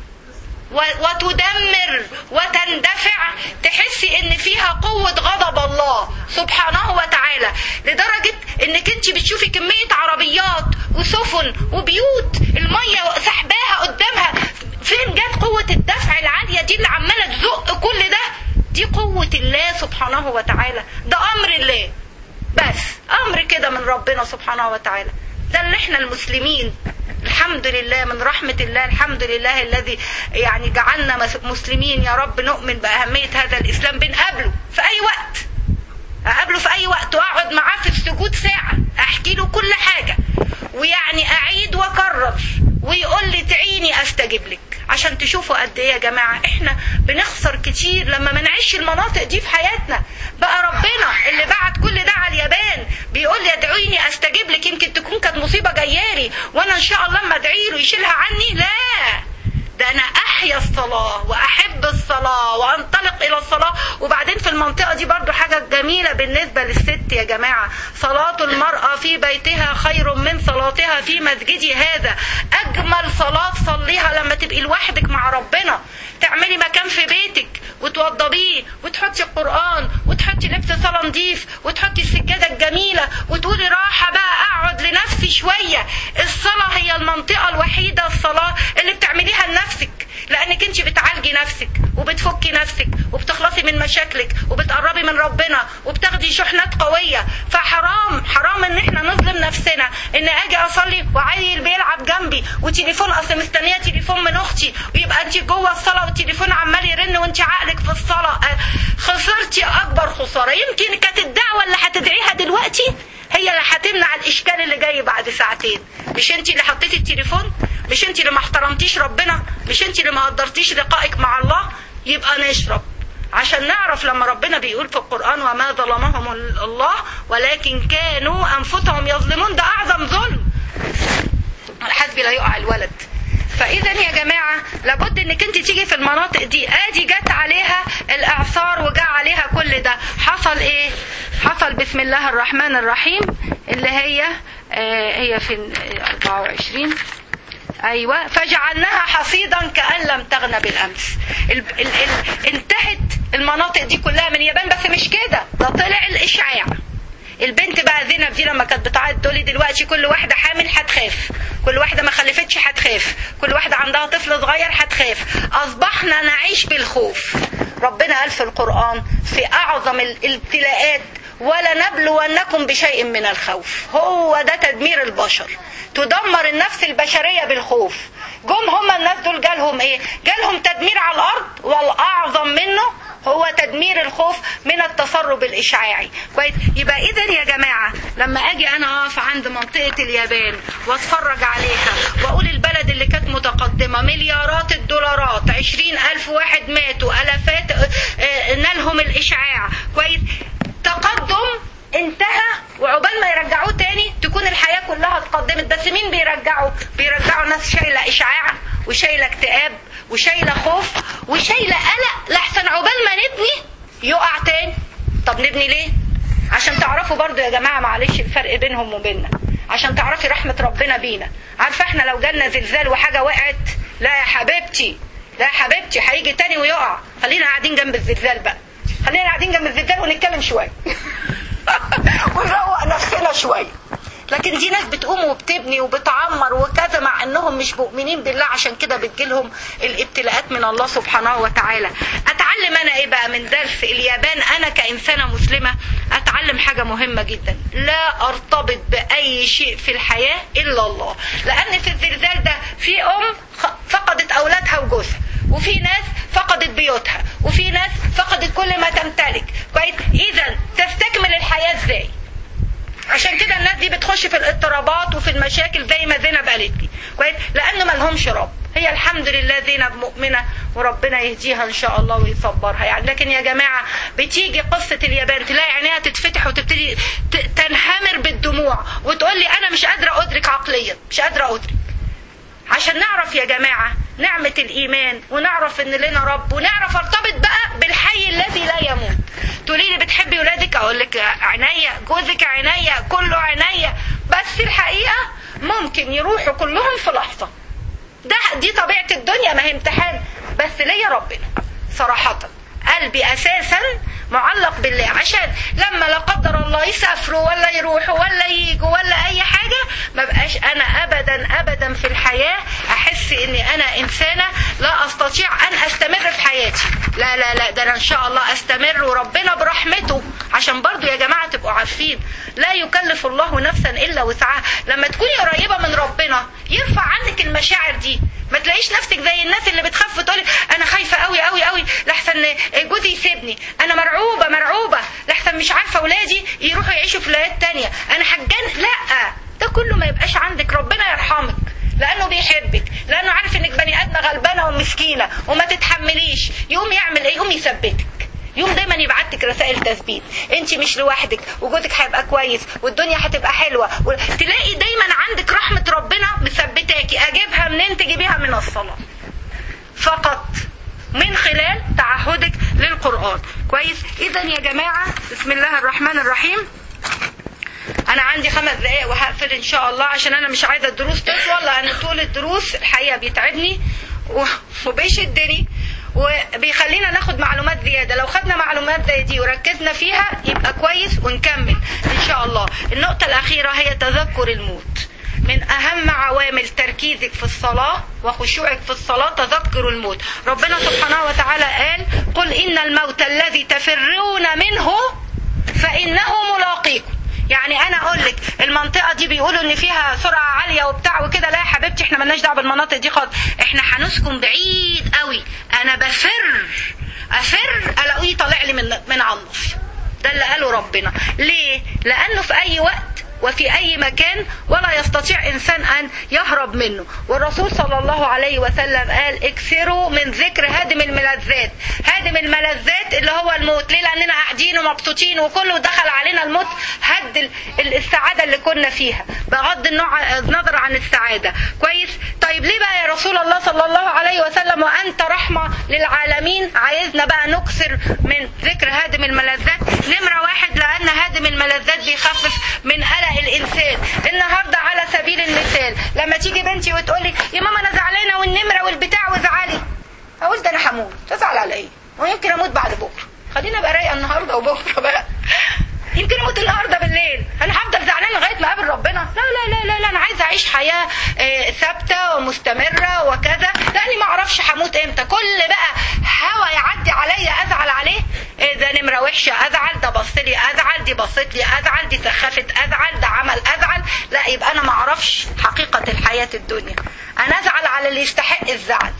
وتدمر وتندفع، تحسي ان فيها قوة غضب الله سبحانه وتعالى، لدرجة انك انت بتشوفي كمية عربيات وسفن وبيوت المية سحباها قدامها. فين جت قوة الدفع العالية دي اللي عمالة تزق كل ده؟ دي قوة الله سبحانه وتعالى، ده امر الله، بس امر كده من ربنا سبحانه وتعالى. ده اللي احنا المسلمين الحمد لله من رحمة الله، الحمد لله الذي يعني جعلنا مسلمين. يا رب نؤمن بأهمية هذا الإسلام. بنقابله في أي وقت، أقابله في أي وقت وأقعد معاه في السجود ساعة أحكي له كل حاجة، ويعني أعيد وأكرر، ويقول لي تعيني أستجيب لك. عشان تشوفوا قد إيه يا جماعة إحنا بنخسر كتير لما ما نعيش المناطق دي في حياتنا. بقى ربنا اللي بعت كل ده على اليابان بيقول لي ادعيني أستجيب لك، يمكن تكون كانت مصيبة جايالي وأنا إن شاء الله ما أدعي له يشيلها عني. لا، ده أنا أحيا الصلاة وأحب الصلاة وأنطلق إلى الصلاة. وبعدين في المنطقة دي برضو حاجة جميلة بالنسبة للست يا جماعة، صلاة المرأة في بيتها خير من صلاتها في مسجدي هذا. أجمل صلاة صليها لما تبقي لوحدك مع ربنا، تعملي مكان في بيتك وتوضبيه وتحطي القرآن وتحطي لبس صلاة نضيف وتحطي السجادة الجميلة وتقولي راحة بقى أقعد لنفسي شوية. الصلاة هي المنطقة الوحيدة الصلاة اللي بتعمليها لنفسك، لأنك انت بتعالجي نفسك وبتفكي نفسك وبتخلصي من مشاكلك وبتقربي من ربنا وبتاخدي شحنات قوية. فحرام حرام ان احنا نظلم نفسنا، ان اجي اصلي وعيل بيلعب جنبي وتليفون، اصل مستنية تليفون من اختي، ويبقى انت جوه الصلاة والتليفون عمال يرن وانت عقلك في الصلاة. خسرتي اكبر خسارة. يمكن كانت الدعوة اللي هتدعيها دلوقتي هي اللي هتمنع الاشكال اللي جاي بعد ساعتين. مش انت اللي حطيتي التليفون؟ مش انت اللي ما احترمتيش ربنا؟ مش انت اللي ما قدرتيش لقائك مع الله؟ يبقى نشرب عشان نعرف لما ربنا بيقول في القرآن وما ظلمهم الله ولكن كانوا أنفسهم يظلمون. ده أعظم ظلم. الحسبي لا يقع الولد. فإذا يا جماعة لابد انك انت تيجي في المناطق دي. ادي جت عليها الاعصار وجاء عليها كل ده. حصل ايه؟ حصل بسم الله الرحمن الرحيم اللي هي في 24. ايوه، فجعلناها حصيدا كأن لم تغن بالامس. انتهت المناطق دي كلها من اليابان. بس مش كده، ده طلع الاشعاع. البنت بقى زينب دي لما كانت بتعيط تقولي دلوقتي كل واحدة حامل هتخاف، كل واحدة ما خلفتش هتخاف، كل واحدة عندها طفل صغير هتخاف. أصبحنا نعيش بالخوف. ربنا قال في القرآن في أعظم الابتلاءات ولنبلونكم بشيء من الخوف. هو ده تدمير البشر، تدمر النفس البشرية بالخوف. جم هم الناس دول جالهم ايه؟ جالهم تدمير على الأرض، والأعظم منه هو تدمير الخوف من التسرب الإشعاعي. كويس؟ يبقى إذا يا جماعة لما أجي أنا أقف عند منطقة اليابان واتفرج عليها وأقول البلد اللي كانت متقدمة مليارات الدولارات، 20,000 واحد ماتوا، ألفات نالهم الإشعاع، كويس؟ تقدم انتهى، وعقبال ما يرجعوه تاني تكون الحياة كلها اتقدمت. بس مين بيرجعوا ناس شايلة إشعاع وشايلة اكتئاب وشايلة خوف وشايلة قلق لحسن عقبال ما نبني يقع تاني. طب نبني ليه؟ عشان تعرفوا برضو يا جماعة معلش الفرق بينهم وبيننا، عشان تعرفي رحمة ربنا بينا. عارفة احنا لو جالنا زلزال وحاجة وقعت، لا يا حبيبتي لا يا حبيبتي هيجي تاني ويقع. خلينا قاعدين جنب الزلزال بقى، خلينا قاعدين جنب الزلزال ونتكلم شوية ونروق نفسنا شوية. لكن دي ناس بتقوم وبتبني وبتعمر وكذا مع انهم مش مؤمنين بالله، عشان كده بتجيلهم الابتلاءات من الله سبحانه وتعالى. اتعلم انا ايه بقى من درس اليابان؟ انا كإنسانة مسلمة اتعلم حاجة مهمة جدا، لا ارتبط باي شيء في الحياة الا الله. لان في الزلزال ده في فقدت اولادها وجوزها، وفي ناس فقدت بيوتها، وفي ناس فقدت كل ما تمتلك. كويس؟ اذا تستكمل الحياة ازاي؟ عشان كده الناس دي بتخش في الاضطرابات وفي المشاكل زي ما زينب قالت لي. كويس؟ لانه ما لهمش رب. هي الحمد لله زينب مؤمنة وربنا يهديها ان شاء الله ويصبرها يعني. لكن يا جماعة بتيجي قصة اليابان تلاقي عينيها تتفتح وتبتدي تنهمر بالدموع وتقول لي انا مش قادرة ادرك عقليا، مش قادرة ادرك. عشان نعرف يا جماعة نعمة الإيمان، ونعرف إن لنا رب، ونعرف ارتبط بقى بالحي الذي لا يموت. تقولي لي بتحبي ولادك؟ أقول لك عينيا، جوزك عينيا، كله عينيا. بس الحقيقة ممكن يروحوا كلهم في لحظة. دي طبيعة الدنيا، ما هي امتحان. بس ليا ربنا صراحة، قلبي أساسا معلق بالله، عشان لما لا قدر الله يسافروا ولا يروحوا ولا ييجوا ولا أي حاجة ما بقاش أنا أبدا في الحياة أحس إني أنا إنسانة لا أستطيع أن أستمر في حياتي. لا لا لا، ده أنا إن شاء الله أستمر، وربنا برحمته. عشان برضو يا جماعة تبقوا عارفين لا يكلف الله نفسا إلا وسعها. لما تكوني قريبة من ربنا يرفع عنك المشاعر دي. ما تلاقيش نفسك زي الناس اللي بتخاف وتقول انا خايفه قوي قوي قوي لحسن جوزي يسيبني، انا مرعوبه لحسن مش عارفه اولادي يروحوا يعيشوا في بلاد تانية، انا حجان. لا، ده كله ما يبقاش عندك. ربنا يرحمك لانه بيحبك، لانه عارف انك بني ادمه غلبانه ومسكينه وما تتحمليش. يقوم يعمل ايه؟ يقوم يثبتك، يوم دايما يبعتك رسائل تثبيت. انت مش لوحدك، وجودك هيبقى كويس، والدنيا هتبقى حلوه. تلاقي دايما عندك رحمه ربنا مثبتاكي. اجيبها منين؟ تجيبيها من الصلاه فقط، من خلال تعهدك للقران. كويس؟ اذا يا جماعه بسم الله الرحمن الرحيم. انا عندي 5 دقايق وهقفل ان شاء الله، عشان انا مش عايزه الدروس تطول، لان طول الدروس الحقيقه بيتعبني وبيشدني وبيخلينا ناخد معلومات زيادة. لو خدنا معلومات زي دي وركزنا فيها يبقى كويس ونكمل إن شاء الله. النقطة الأخيرة هي تذكر الموت. من أهم عوامل تركيزك في الصلاة وخشوعك في الصلاة تذكر الموت. ربنا سبحانه وتعالى قال قل إن الموت الذي تفرون منه فإنه ملاقيكم. يعني انا اقول لك المنطقه دي بيقولوا ان فيها سرعه عاليه وبتاع وكده، لا يا حبيبتي احنا مالناش دعوه بالمناطق دي خالص، احنا هنسكن بعيد قوي. انا افر الاقيه طالع لي من على النص. ده اللي قاله ربنا. ليه؟ لانه في اي وقت وفي أي مكان ولا يستطيع إنسان أن يهرب منه. والرسول صلى الله عليه وسلم قال اكثروا من ذكر هادم الملذات. هادم الملذات اللي هو الموت. ليه؟ لأننا قاعدين ومبسوطين وكله دخل علينا الموت هد السعادة اللي كنا فيها بغض النظر عن السعادة. كويس؟ طيب ليه بقى يا رسول الله صلى الله عليه وسلم وأنت رحمة للعالمين عايزنا بقى نكثر من ذكر هادم الملذات؟ نمرة 1 لأن هادم الملذات بيخفف من قلق الإنسان. النهاردة على سبيل المثال لما تيجي بنتي وتقولي يا ماما أنا زعلانة والنمرة والبتاع وزعلي، أقول ده أنا هموت، تزعل على إيه؟ ويمكن أموت بعد بكرة. خلينا بقى رايقة النهاردة وبكرة بقى. يمكن أموت النهاردة بالليل، أنا هفضل زعلان لغاية ما أقابل ربنا؟ لا لا لا لا لا، أنا عايزة أعيش حياة ثابتة ومستمرة وكذا، لأني ما أعرفش هموت إمتى. كل بقى هوا يعدي عليا أزعل عليه. ده نمرة وحشة أزعل، ده بصلي أزعل، دي بصت لي أزعل، دي سخفت أزعل، ده عمل أزعل. لا، يبقى أنا ما أعرفش حقيقة الحياة الدنيا. أنا أزعل على اللي يستحق الزعل،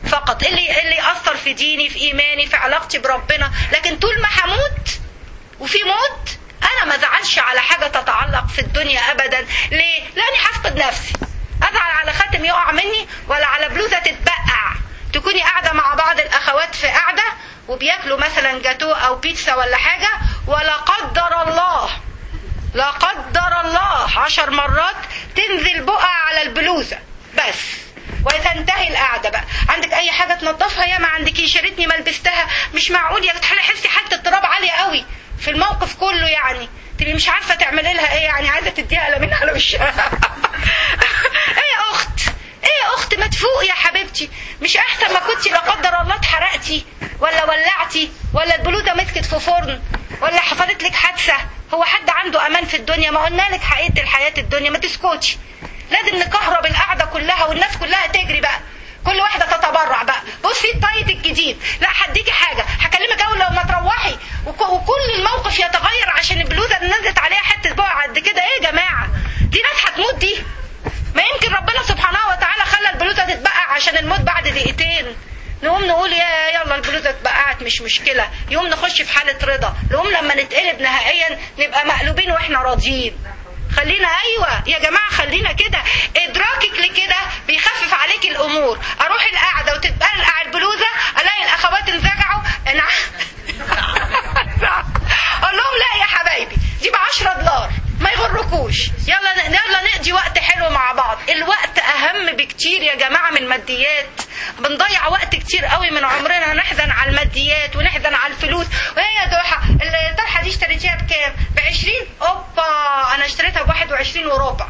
فقط، اللي اثر في ديني، في ايماني، في علاقتي بربنا. لكن طول ما هموت وفي موت انا ما زعلش على حاجه تتعلق في الدنيا ابدا. ليه؟ لاني هفقد نفسي. ازعل على خاتم يقع مني ولا على بلوزه تتبقع؟ تكوني قاعده مع بعض الاخوات في قاعده وبياكلوا مثلا جاتو او بيتزا ولا حاجه، ولا قدر الله لا قدر الله 10 مرات تنزل بقع على البلوزه بس، وتنتهي القعده. بقى عندك اي حاجه تنظفها؟ يا ما عندكيش، يا ريتني ما لبستها. مش معقول يا تحسي حاله اضطراب عاليه قوي في الموقف كله، يعني تبقي مش عارفه تعملي لها ايه، يعني عايزه تديها قلمين على وشها. ايه يا اخت، ايه يا اخت، ما تفوقي يا حبيبتي. مش احسن ما كنتي لا قدر الله اتحرقتي ولا ولعتي ولا البلوزه مسكت في فرن ولا حصلت لك حادثه؟ هو حد عنده امان في الدنيا؟ ما قلنا لك حقيقه الحياه الدنيا، ما تسكتش. لازم نكهرب القعده كلها والناس كلها تجري بقى، كل واحده تتبرع بقى. بصي الطايت الجديد، لا هديكي حاجه، هكلمك اول لو ما تروحي وكل الموقف يتغير عشان البلوزه اللي نزلت عليها حته بقع قد كده. ايه يا جماعه، دي ناس هتموت دي. ما يمكن ربنا سبحانه وتعالى خلى البلوزه تتبقع عشان الموت بعد دقيقتين، نقوم نقول يلا البلوزه اتبقعت مش مشكله، يوم نخش في حاله رضا، نقوم لما نتقلب نهائيا نبقى مقلوبين واحنا راضيين. خلينا، ايوه يا جماعه خلينا كده. ادراكك لكده بيخفف عليك الامور. اروح القعده وتتبقع البلوزه، الاقي الاخوات انزجعوا، اقول لهم لا يا حبايبي دي ب$10 ما يغركوش، يلا نقضي وقت حلو مع بعض. الوقت اهم بكتير يا جماعه من الماديات. بنضيع وقت كتير قوي من عمرنا نحزن على الماديات ونحزن على الفلوس. وهي يا دوحه الطرحه دي اشتريتيها بكام؟ ب20. اوبا انا اشتريتها ب21 وربع.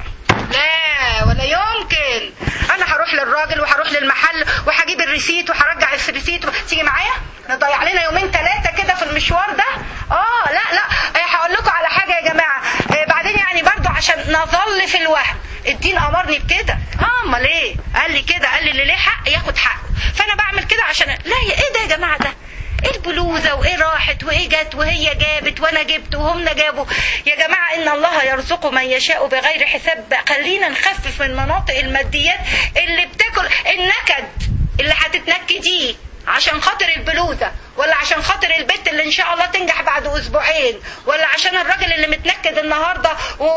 لا ولا يمكن. انا هروح للراجل وهروح للمحل وهجيب الريسيت وهرجع الريسيت. تيجي معايا نضيع لنا 2-3 كده في المشوار ده؟ لا هقول لكم على حاجه يا جماعه. بعدين يعني برضو عشان نظل في الوهم، الدين امرني بكده. امال ايه؟ قال لي كده، قال لي اللي ليه حق ياخد حقه. فانا بعمل كده عشان لا ايه ده يا جماعه، ده ايه البلوزه وايه راحت وايه جت وهي جابت وانا جبت وهم جابوا. يا جماعه ان الله يرزق من يشاء بغير حساب. خلينا نخفف من مناطق الماديات اللي بتاكل النكد اللي هتتنكديه عشان خاطر البلوزه، ولا عشان خاطر البنت اللي ان شاء الله تنجح بعد اسبوعين، ولا عشان الراجل اللي متنكد النهارده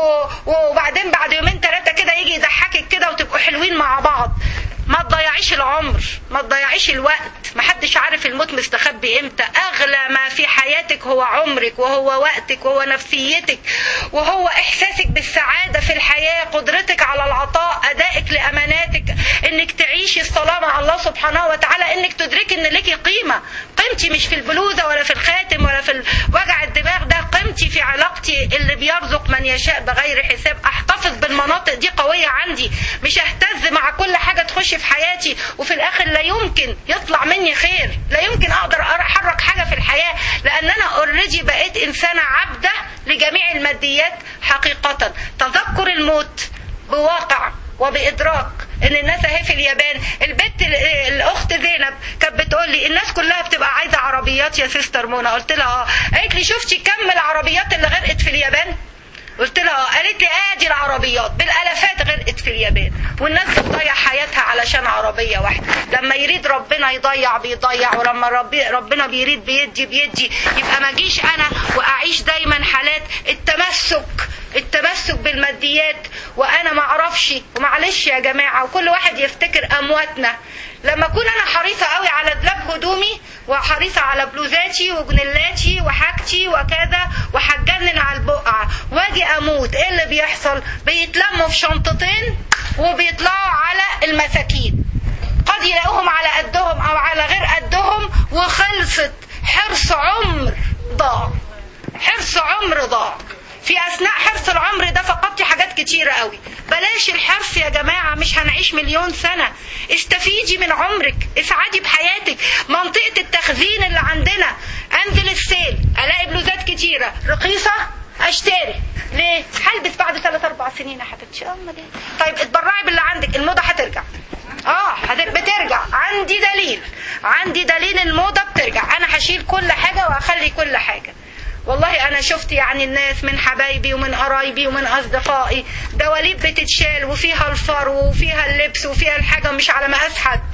وبعدين بعد 2-3 كده يجي يضحكك كده وتبقوا حلوين مع بعض. ما تضيعيش العمر، ما تضيعيش الوقت. محدش عارف الموت مستخبي امتى. اغلى ما في حياتك هو عمرك، وهو وقتك، وهو نفسيتك، وهو احساسك بالسعادة في الحياة، قدرتك على العطاء، ادائك لاماناتك، انك تعيشي الصلاة مع الله سبحانه وتعالى، انك تدركي ان ليكي قيمة. قيمتي مش في البلوزة ولا في الخاتم ولا في وجع الدماغ ده، قيمتي في علاقتي اللي بيرزق من يشاء بغير حساب. احتفظ بالمناطق دي قوية عندي، مش اهتز مع كل حاجة تخش في حياتي وفي الاخر لا يمكن يطلع مني خير، لا يمكن اقدر احرك حاجة في الحياة، لان انا اوريدي بقيت انسانة عبدة لجميع الماديات حقيقة. تذكر الموت بواقع وبإدراك ان الناس اهي في اليابان. البنت الاخت زينب كانت بتقول لي الناس كلها بتبقى عايزة عربيات يا سيستر منى. قلت لها قالت لي شفتي كم العربيات اللي غرقت في اليابان؟ قلت لها قالت لي ادي العربيات بالالافات غرقت في اليابان، والناس بتضيع حياتها علشان عربيه واحده. لما يريد ربنا يضيع بيضيع، ولما ربنا بيريد بيدي. يبقى ما اجيش انا واعيش دايما حالات التمسك بالماديات وانا ما اعرفش. ومعلش يا جماعه، وكل واحد يفتكر امواتنا. لما اكون انا حريصه قوي على دولاب هدومي وحريصه على بلوزاتي وجنلاتي وحاجتي وكذا وهتجنن على البقعه واجي اموت، ايه اللي بيحصل؟ بيتلموا في شنطتين وبيطلعوا على المساكين. قد يلاقوهم على قدهم او على غير قدهم، وخلصت. حرص عمر ضاع. في اثناء حرص العمر ده فقدتي حاجات كتيرة قوي. بلاش الحرص يا جماعة، مش هنعيش 1,000,000 سنة. استفيدي من عمرك، اسعدي بحياتك. منطقة التخزين اللي عندنا، انزل السيل الاقي بلوزات كتيرة رخيصة اشتري. ليه؟ هلبس بعد 3-4 سنين يا حبيبتي. طيب اتبرعي باللي عندك، الموضة هترجع. بترجع. عندي دليل الموضة بترجع. انا هشيل كل حاجة واخلي كل حاجة. والله انا شفت يعني الناس من حبايبي ومن قرايبي ومن اصدقائي دواليب بتتشال وفيها الفرو وفيها اللبس وفيها الحاجة مش على مقاس حد،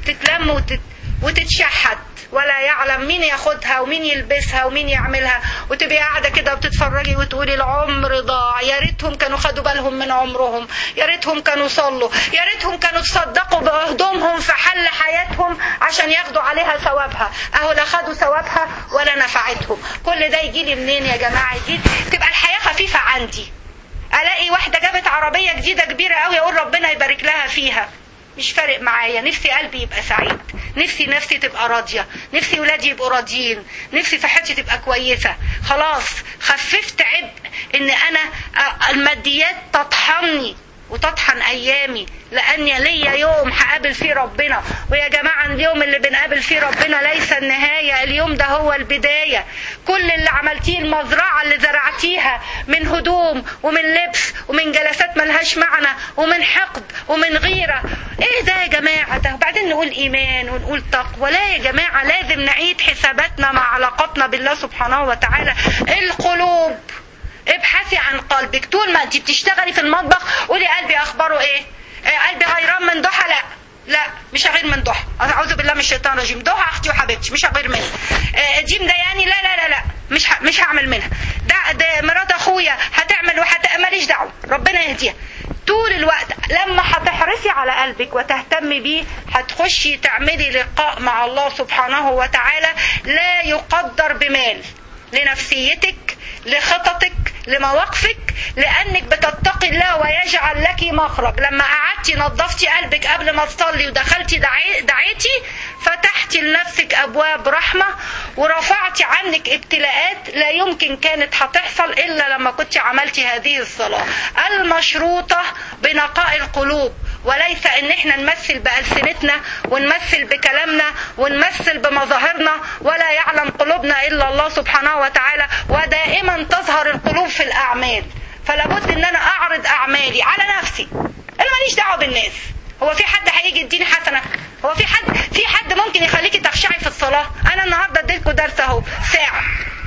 تتلم وتتشحت، ولا يعلم مين ياخدها ومين يلبسها ومين يعملها، وتبقي قاعده كده وبتتفرجي وتقولي العمر ضاع، يا ريتهم كانوا خدوا بالهم من عمرهم، يا ريتهم كانوا صلوا، يا ريتهم كانوا تصدقوا بهدومهم في حل حياتهم عشان ياخدوا عليها ثوابها، اهو لا خدوا ثوابها ولا نفعتهم. كل ده يجي لي منين يا جماعه؟ يجي تبقى الحياه خفيفه عندي، الاقي واحده جابت عربيه جديده كبيره قوي اقول ربنا يبارك لها فيها، مش فارق معايا، نفسي قلبي يبقى سعيد، نفسي تبقى راضية، نفسي ولادي يبقوا راضيين، نفسي صحتي تبقى كويسة. خلاص خففت عبء ان انا الماديات تطحني وتطحن ايامي، لاني ليا يوم هقابل فيه ربنا. ويا جماعة اليوم اللي بنقابل فيه ربنا ليس النهاية، اليوم ده هو البداية. كل اللي عملتيه، المزرعة اللي زرعتيها من هدوم ومن لبس ومن جلسات ملهاش معنى ومن حقد ومن غيرة، ايه ده يا جماعة ده؟ وبعدين نقول ايمان ونقول تقوى؟ لا يا جماعة، لازم نعيد حساباتنا مع علاقتنا بالله سبحانه وتعالى. القلوب، ابحثي عن قلبك. طول ما انت بتشتغلي في المطبخ قولي قلبي اخباره ايه؟ قلبي غيران من ضحى؟ لا مش هغير من ضحى، اعوذ بالله من الشيطان الرجيم. ضحى اختي وحبيبتي مش هغير منها. دي مضايقاني؟ لا مش هعمل منها. ده مرات اخويا هتعمل ماليش دعوه، ربنا يهديها. طول الوقت لما هتحرصي على قلبك وتهتمي بيه هتخشي تعملي لقاء مع الله سبحانه وتعالى لا يقدر بمال، لنفسيتك، لخططك، لمواقفك، لانك بتتقي الله ويجعل لك مخرج. لما قعدتي نظفتي قلبك قبل ما تصلي ودخلتي دعيتي، فتحتي لنفسك ابواب رحمه ورفعتي عنك ابتلاءات لا يمكن كانت هتحصل الا لما كنت عملتي هذه الصلاه المشروطه بنقاء القلوب، وليس ان احنا نمثل بألسنتنا ونمثل بكلامنا ونمثل بمظاهرنا، ولا يعلم قلوبنا الا الله سبحانه وتعالى. ودائما تظهر القلوب في الاعمال، فلابد ان انا اعرض اعمالي على نفسي، انا ماليش دعوه بالناس. هو في حد هيجي يديني حسنه؟ هو في حد ممكن يخليكي تخشعي في الصلاه؟ انا النهارده اديتكم درس اهو ساعه،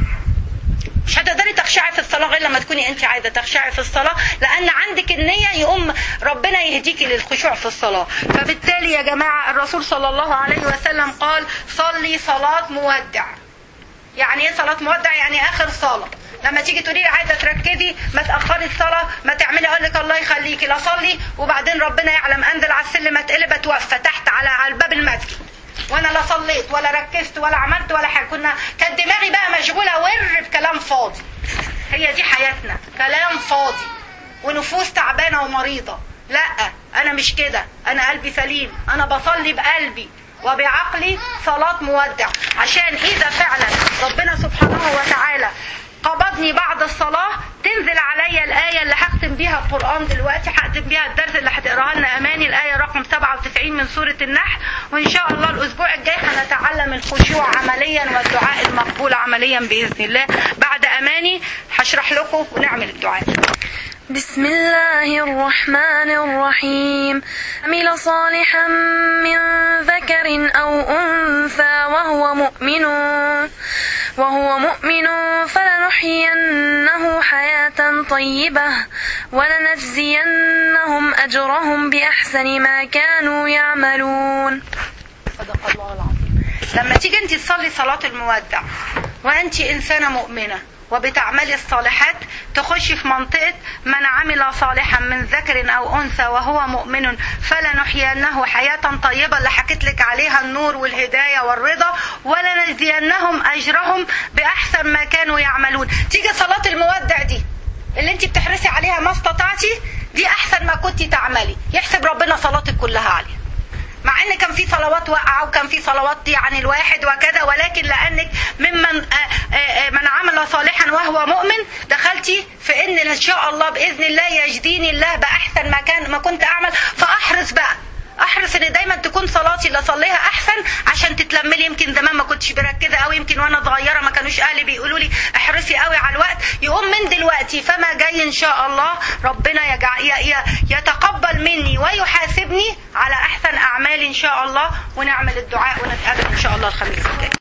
مش هتقدري تخشعي في الصلاة غير لما تكوني انت عايزة تخشعي في الصلاة، لان عندك النية يقوم ربنا يهديكي للخشوع في الصلاة. فبالتالي يا جماعة الرسول صلى الله عليه وسلم قال صلي صلاة مودع. يعني ايه صلاة مودع؟ يعني اخر صلاة. لما تيجي تقولي لي عايزة تركزي ما تأخري الصلاة، ما تعملي، اقول لك الله يخليكي لا صلي وبعدين ربنا يعلم انزل على السلم اتقلب اتوفى تحت على باب المسجد وانا لا صليت ولا ركزت ولا عملت ولا حاجه. كانت دماغي بقى مشغوله بكلام فاضي. هي دي حياتنا، كلام فاضي ونفوس تعبانه ومريضه. لا انا مش كده، انا قلبي سليم، انا بصلي بقلبي وبعقلي صلاه مودع، عشان اذا فعلا ربنا سبحانه وتعالى قبضني بعد الصلاة تنزل عليا الآية اللي هختم بيها القرآن دلوقتي، هختم بيها الدرس اللي هتقراها لنا أماني، الآية رقم 97 من سورة النحل. وإن شاء الله الأسبوع الجاي هنتعلم الخشوع عمليا والدعاء المقبول عمليا بإذن الله. بعد أماني هشرح لكم ونعمل الدعاء. بسم الله الرحمن الرحيم. عمل صالحا من ذكر أو أنثى وهو مؤمن فلنحيينه حياة طيبة ولنجزينهم أجرهم بأحسن ما كانوا يعملون. صدق الله العظيم. لما تيجي انت تصلي صلاة المودع وانت إنسانة مؤمنة وبتعملي الصالحات، تخشي في منطقة من عمل صالحا من ذكر أو أنثى وهو مؤمن فلنحيينه حياة طيبة اللي حكيت لك عليها النور والهداية والرضا، ولنجزينهم أجرهم بأحسن ما كانوا يعملون. تيجي صلاة المودع دي اللي انت بتحرصي عليها ما استطعتي، دي أحسن ما كنت تعملي، يحسب ربنا صلاتك كلها عليها، مع ان كان في صلوات واقعه وكان في صلوات يعني الواحد وكذا، ولكن لانك من عمل صالحا وهو مؤمن دخلتي في ان شاء الله باذن الله يجديني الله باحسن ما كنت اعمل. فاحرص بقى، احرص ان دايما تكون صلاتي اللي اصليها احسن عشان تتلملي. يمكن زمان ما كنتش مركزه قوي، يمكن وانا صغيره ما كانوش اهلي بيقولوا لي احرصي قوي على الوقت. يقوم من دلوقتي فما جاي ان شاء الله ربنا يتقبل مني ويحاسبني على احسن اعمالي ان شاء الله، ونعمل الدعاء ونتقابل ان شاء الله الخميس الجاي.